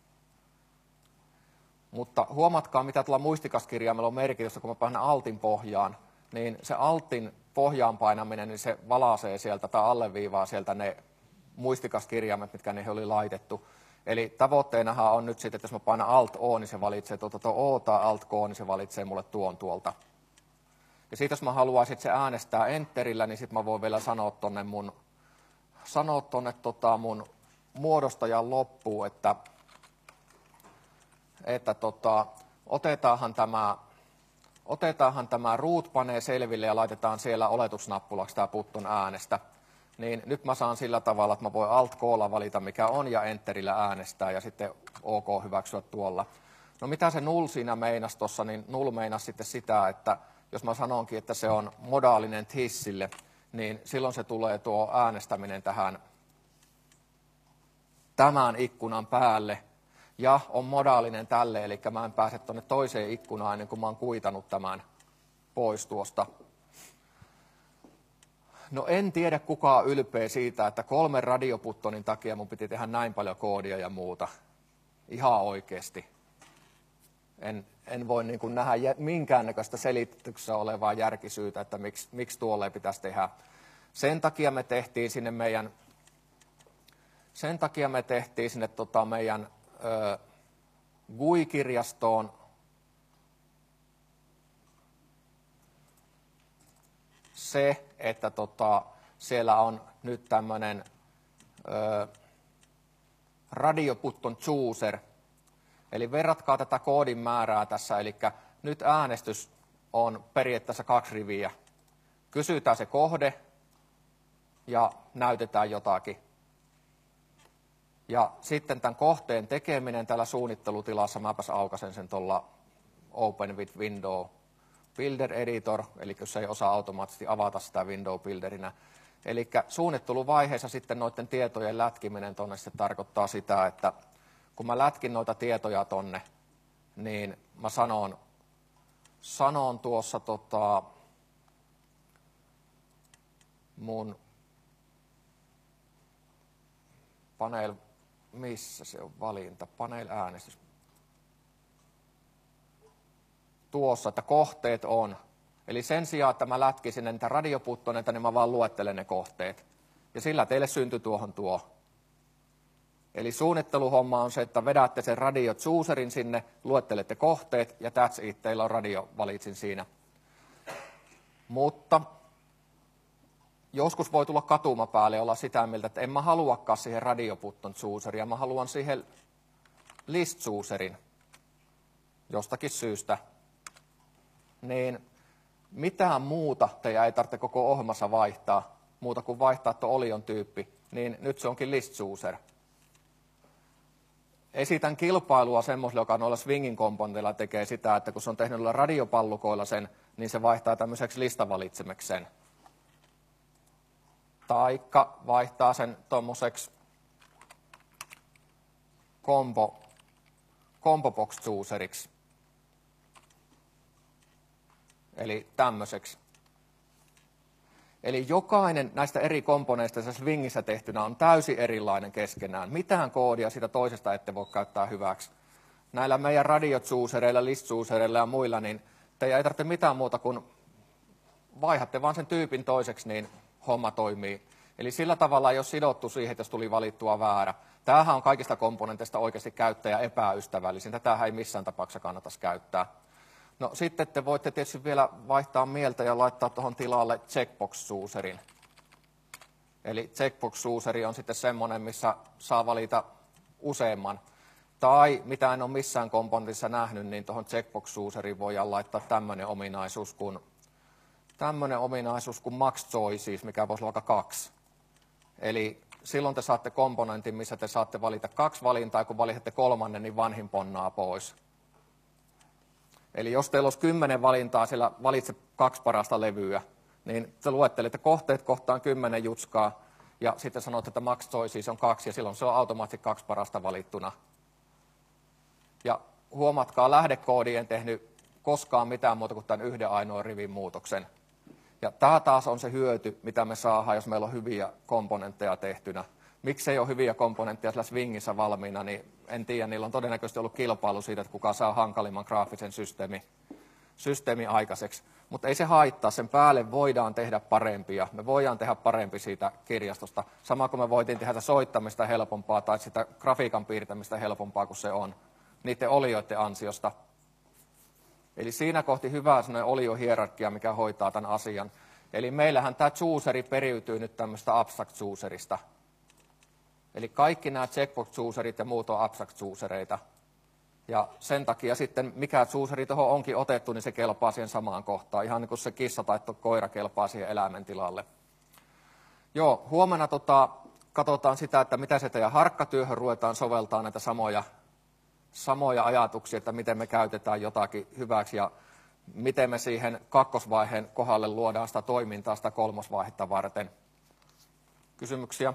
Mutta huomatkaa, mitä tuolla muistikaskirjaimella on merkitystä, kun mä painan altin pohjaan, niin se altin pohjaan painaminen, niin se valaisee sieltä tai alleviivaa sieltä ne muistikaskirjaimet, mitkä niihin oli laitettu. Eli tavoitteenahan on nyt sitten, että jos mä painan Alt-O, niin se valitsee tuota tuo O tai Alt-K, niin se valitsee mulle tuon tuolta. Ja sitten jos mä haluaisin se äänestää enterillä, niin sitten mä voin vielä sanoa tonne mun, sanoa tonne tota mun muodostajan loppuun, että, että tota, otetaanhan tämä, otetaanhan tämä root panee selville ja laitetaan siellä oletusnappulaksi tämä Putton äänestä. Niin nyt mä saan sillä tavalla, että mä voin Alt-K:lla valita mikä on ja enterillä äänestää ja sitten OK hyväksyä tuolla. No mitä se null siinä meinasi tuossa, niin null meinasi sitten sitä, että jos mä sanonkin, että se on modaalinen thissille, niin silloin se tulee tuo äänestäminen tähän tämän ikkunan päälle. Ja on modaalinen tälle, eli mä en pääse tuonne toiseen ikkunaan ennen kuin mä oon kuitannut tämän pois tuosta. No en tiedä kukaan ylpeä siitä, että kolmen radioputtonin takia mun piti tehdä näin paljon koodia ja muuta. Ihan oikeasti. En, en voi niin kuin nähdä minkäännäköistä selityksessä olevaa järkisyytä, että miksi, miksi tuolle pitäisi tehdä. Sen takia me tehtiin sinne meidän, sen takia me tehtiin sinne tota meidän ö, G U I-kirjastoon se, että tota, siellä on nyt tämmöinen Radio Putton Chooser. Eli verratkaa tätä koodin määrää tässä, eli nyt äänestys on periaatteessa kaksi riviä. Kysytään se kohde ja näytetään jotakin. Ja sitten tämän kohteen tekeminen täällä suunnittelutilassa, mäpäs aukasen sen tuolla Open with Window Builder Editor, eli jos ei osaa automaattisesti avata sitä Window Builderinä. Eli suunnitteluvaiheessa sitten noiden tietojen lätkiminen tuonne se tarkoittaa sitä, että kun mä lätkin noita tietoja tonne, niin mä sanon, sanon tuossa tota, mun panel, missä se on valinta, panel-äänestys. Tuossa, että kohteet on. Eli sen sijaan, että mä lätkisin niitä radioputtoneita, niin mä vaan luettelen ne kohteet. Ja sillä teille syntyi tuohon tuo. Eli suunnitteluhomma on se, että vedätte sen radio chooserin sinne, luettelette kohteet ja that's it, teillä on radio, valitsin siinä. Mutta joskus voi tulla katuma päälle ja olla sitä mieltä, että en mä haluakaan siihen radioputton chooseria, mä haluan siihen list chooserin jostakin syystä. Niin mitään muuta teidän ei tarvitse koko ohjelmassa vaihtaa, muuta kuin vaihtaa tuo olion tyyppi, niin nyt se onkin list chooser. Esitän kilpailua semmoiselle, joka noilla swingin komponenteilla tekee sitä, että kun se on tehnyt noilla radiopallukoilla sen, niin se vaihtaa tämmöiseksi listavalitsemeksi sen. Taikka vaihtaa sen tuommoiseksi combo, combo box chooseriksi. Eli tämmöiseksi. Eli jokainen näistä eri komponeista tässä swingissä tehtynä on täysin erilainen keskenään. Mitään koodia siitä toisesta ette voi käyttää hyväksi. Näillä meidän radio-choosereilla, list-choosereilla ja muilla, niin teidän ei tarvitse mitään muuta kuin vaihatte vaan sen tyypin toiseksi, niin homma toimii. Eli sillä tavalla ei ole sidottu siihen, että jos tuli valittua väärä. Tämähän on kaikista komponenteista oikeasti käyttäjä epäystävällisin. Tätähän ei missään tapauksessa kannattaisi käyttää. No sitten te voitte tietysti vielä vaihtaa mieltä ja laittaa tuohon tilalle checkbox-suuserin. Eli checkbox-suuseri on sitten semmoinen, missä saa valita useamman. Tai mitä en ole missään komponentissa nähnyt, niin tuohon checkbox-suuseriin voidaan laittaa tämmöinen ominaisuus kuin, tämmöinen ominaisuus kuin max choices, mikä voisi olla vaikka kaksi. Eli silloin te saatte komponentin, missä te saatte valita kaksi valintaa, ja kun valitsette kolmannen, niin vanhin ponnaa pois. Eli jos teillä olisi kymmenen valintaa, siellä valitse kaksi parasta levyä, niin te luettelette kohteet kohtaan kymmenen jutskaa, ja sitten sanotte, että max choices on kaksi, ja silloin se on automaattisesti kaksi parasta valittuna. Ja huomatkaa, lähdekoodi en tehnyt koskaan mitään muuta kuin tämän yhden ainoan rivin muutoksen. Ja tämä taas on se hyöty, mitä me saadaan, jos meillä on hyviä komponentteja tehtynä. Miksi ei ole hyviä komponentteja siellä Swingissä valmiina, niin en tiedä. Niillä on todennäköisesti ollut kilpailu siitä, että kuka saa hankalimman graafisen systeemi, systeemi aikaiseksi. Mutta ei se haittaa, sen päälle voidaan tehdä parempia. Me voidaan tehdä parempi siitä kirjastosta. Sama kuin me voitiin tehdä soittamista helpompaa tai sitä grafiikan piirtämistä helpompaa kuin se on. Niiden olioiden ansiosta. Eli siinä kohti hyvä sellainen oliohierarkia, mikä hoitaa tämän asian. Eli meillähän tämä chooseri periytyy nyt tämmöistä abstract chooserista. Eli kaikki nämä checkbox chooserit ja muut on abstract choosereita. Ja sen takia sitten, mikä chooseri tuohon onkin otettu, niin se kelpaa siihen samaan kohtaan. Ihan niin kuin se kissa tai koira kelpaa siihen eläimen tilalle. Joo, huomenna tota, katsotaan sitä, että mitä se teidän harkkatyöhön ruvetaan soveltaa näitä samoja samoja ajatuksia, että miten me käytetään jotakin hyväksi ja miten me siihen kakkosvaiheen kohdalle luodaan sitä toimintaa sitä kolmosvaihetta varten. Kysymyksiä?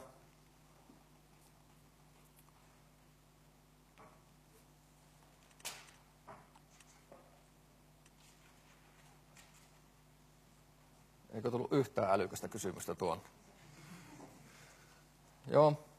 Eikö tullut yhtään älykästä kysymystä tuon? Joo.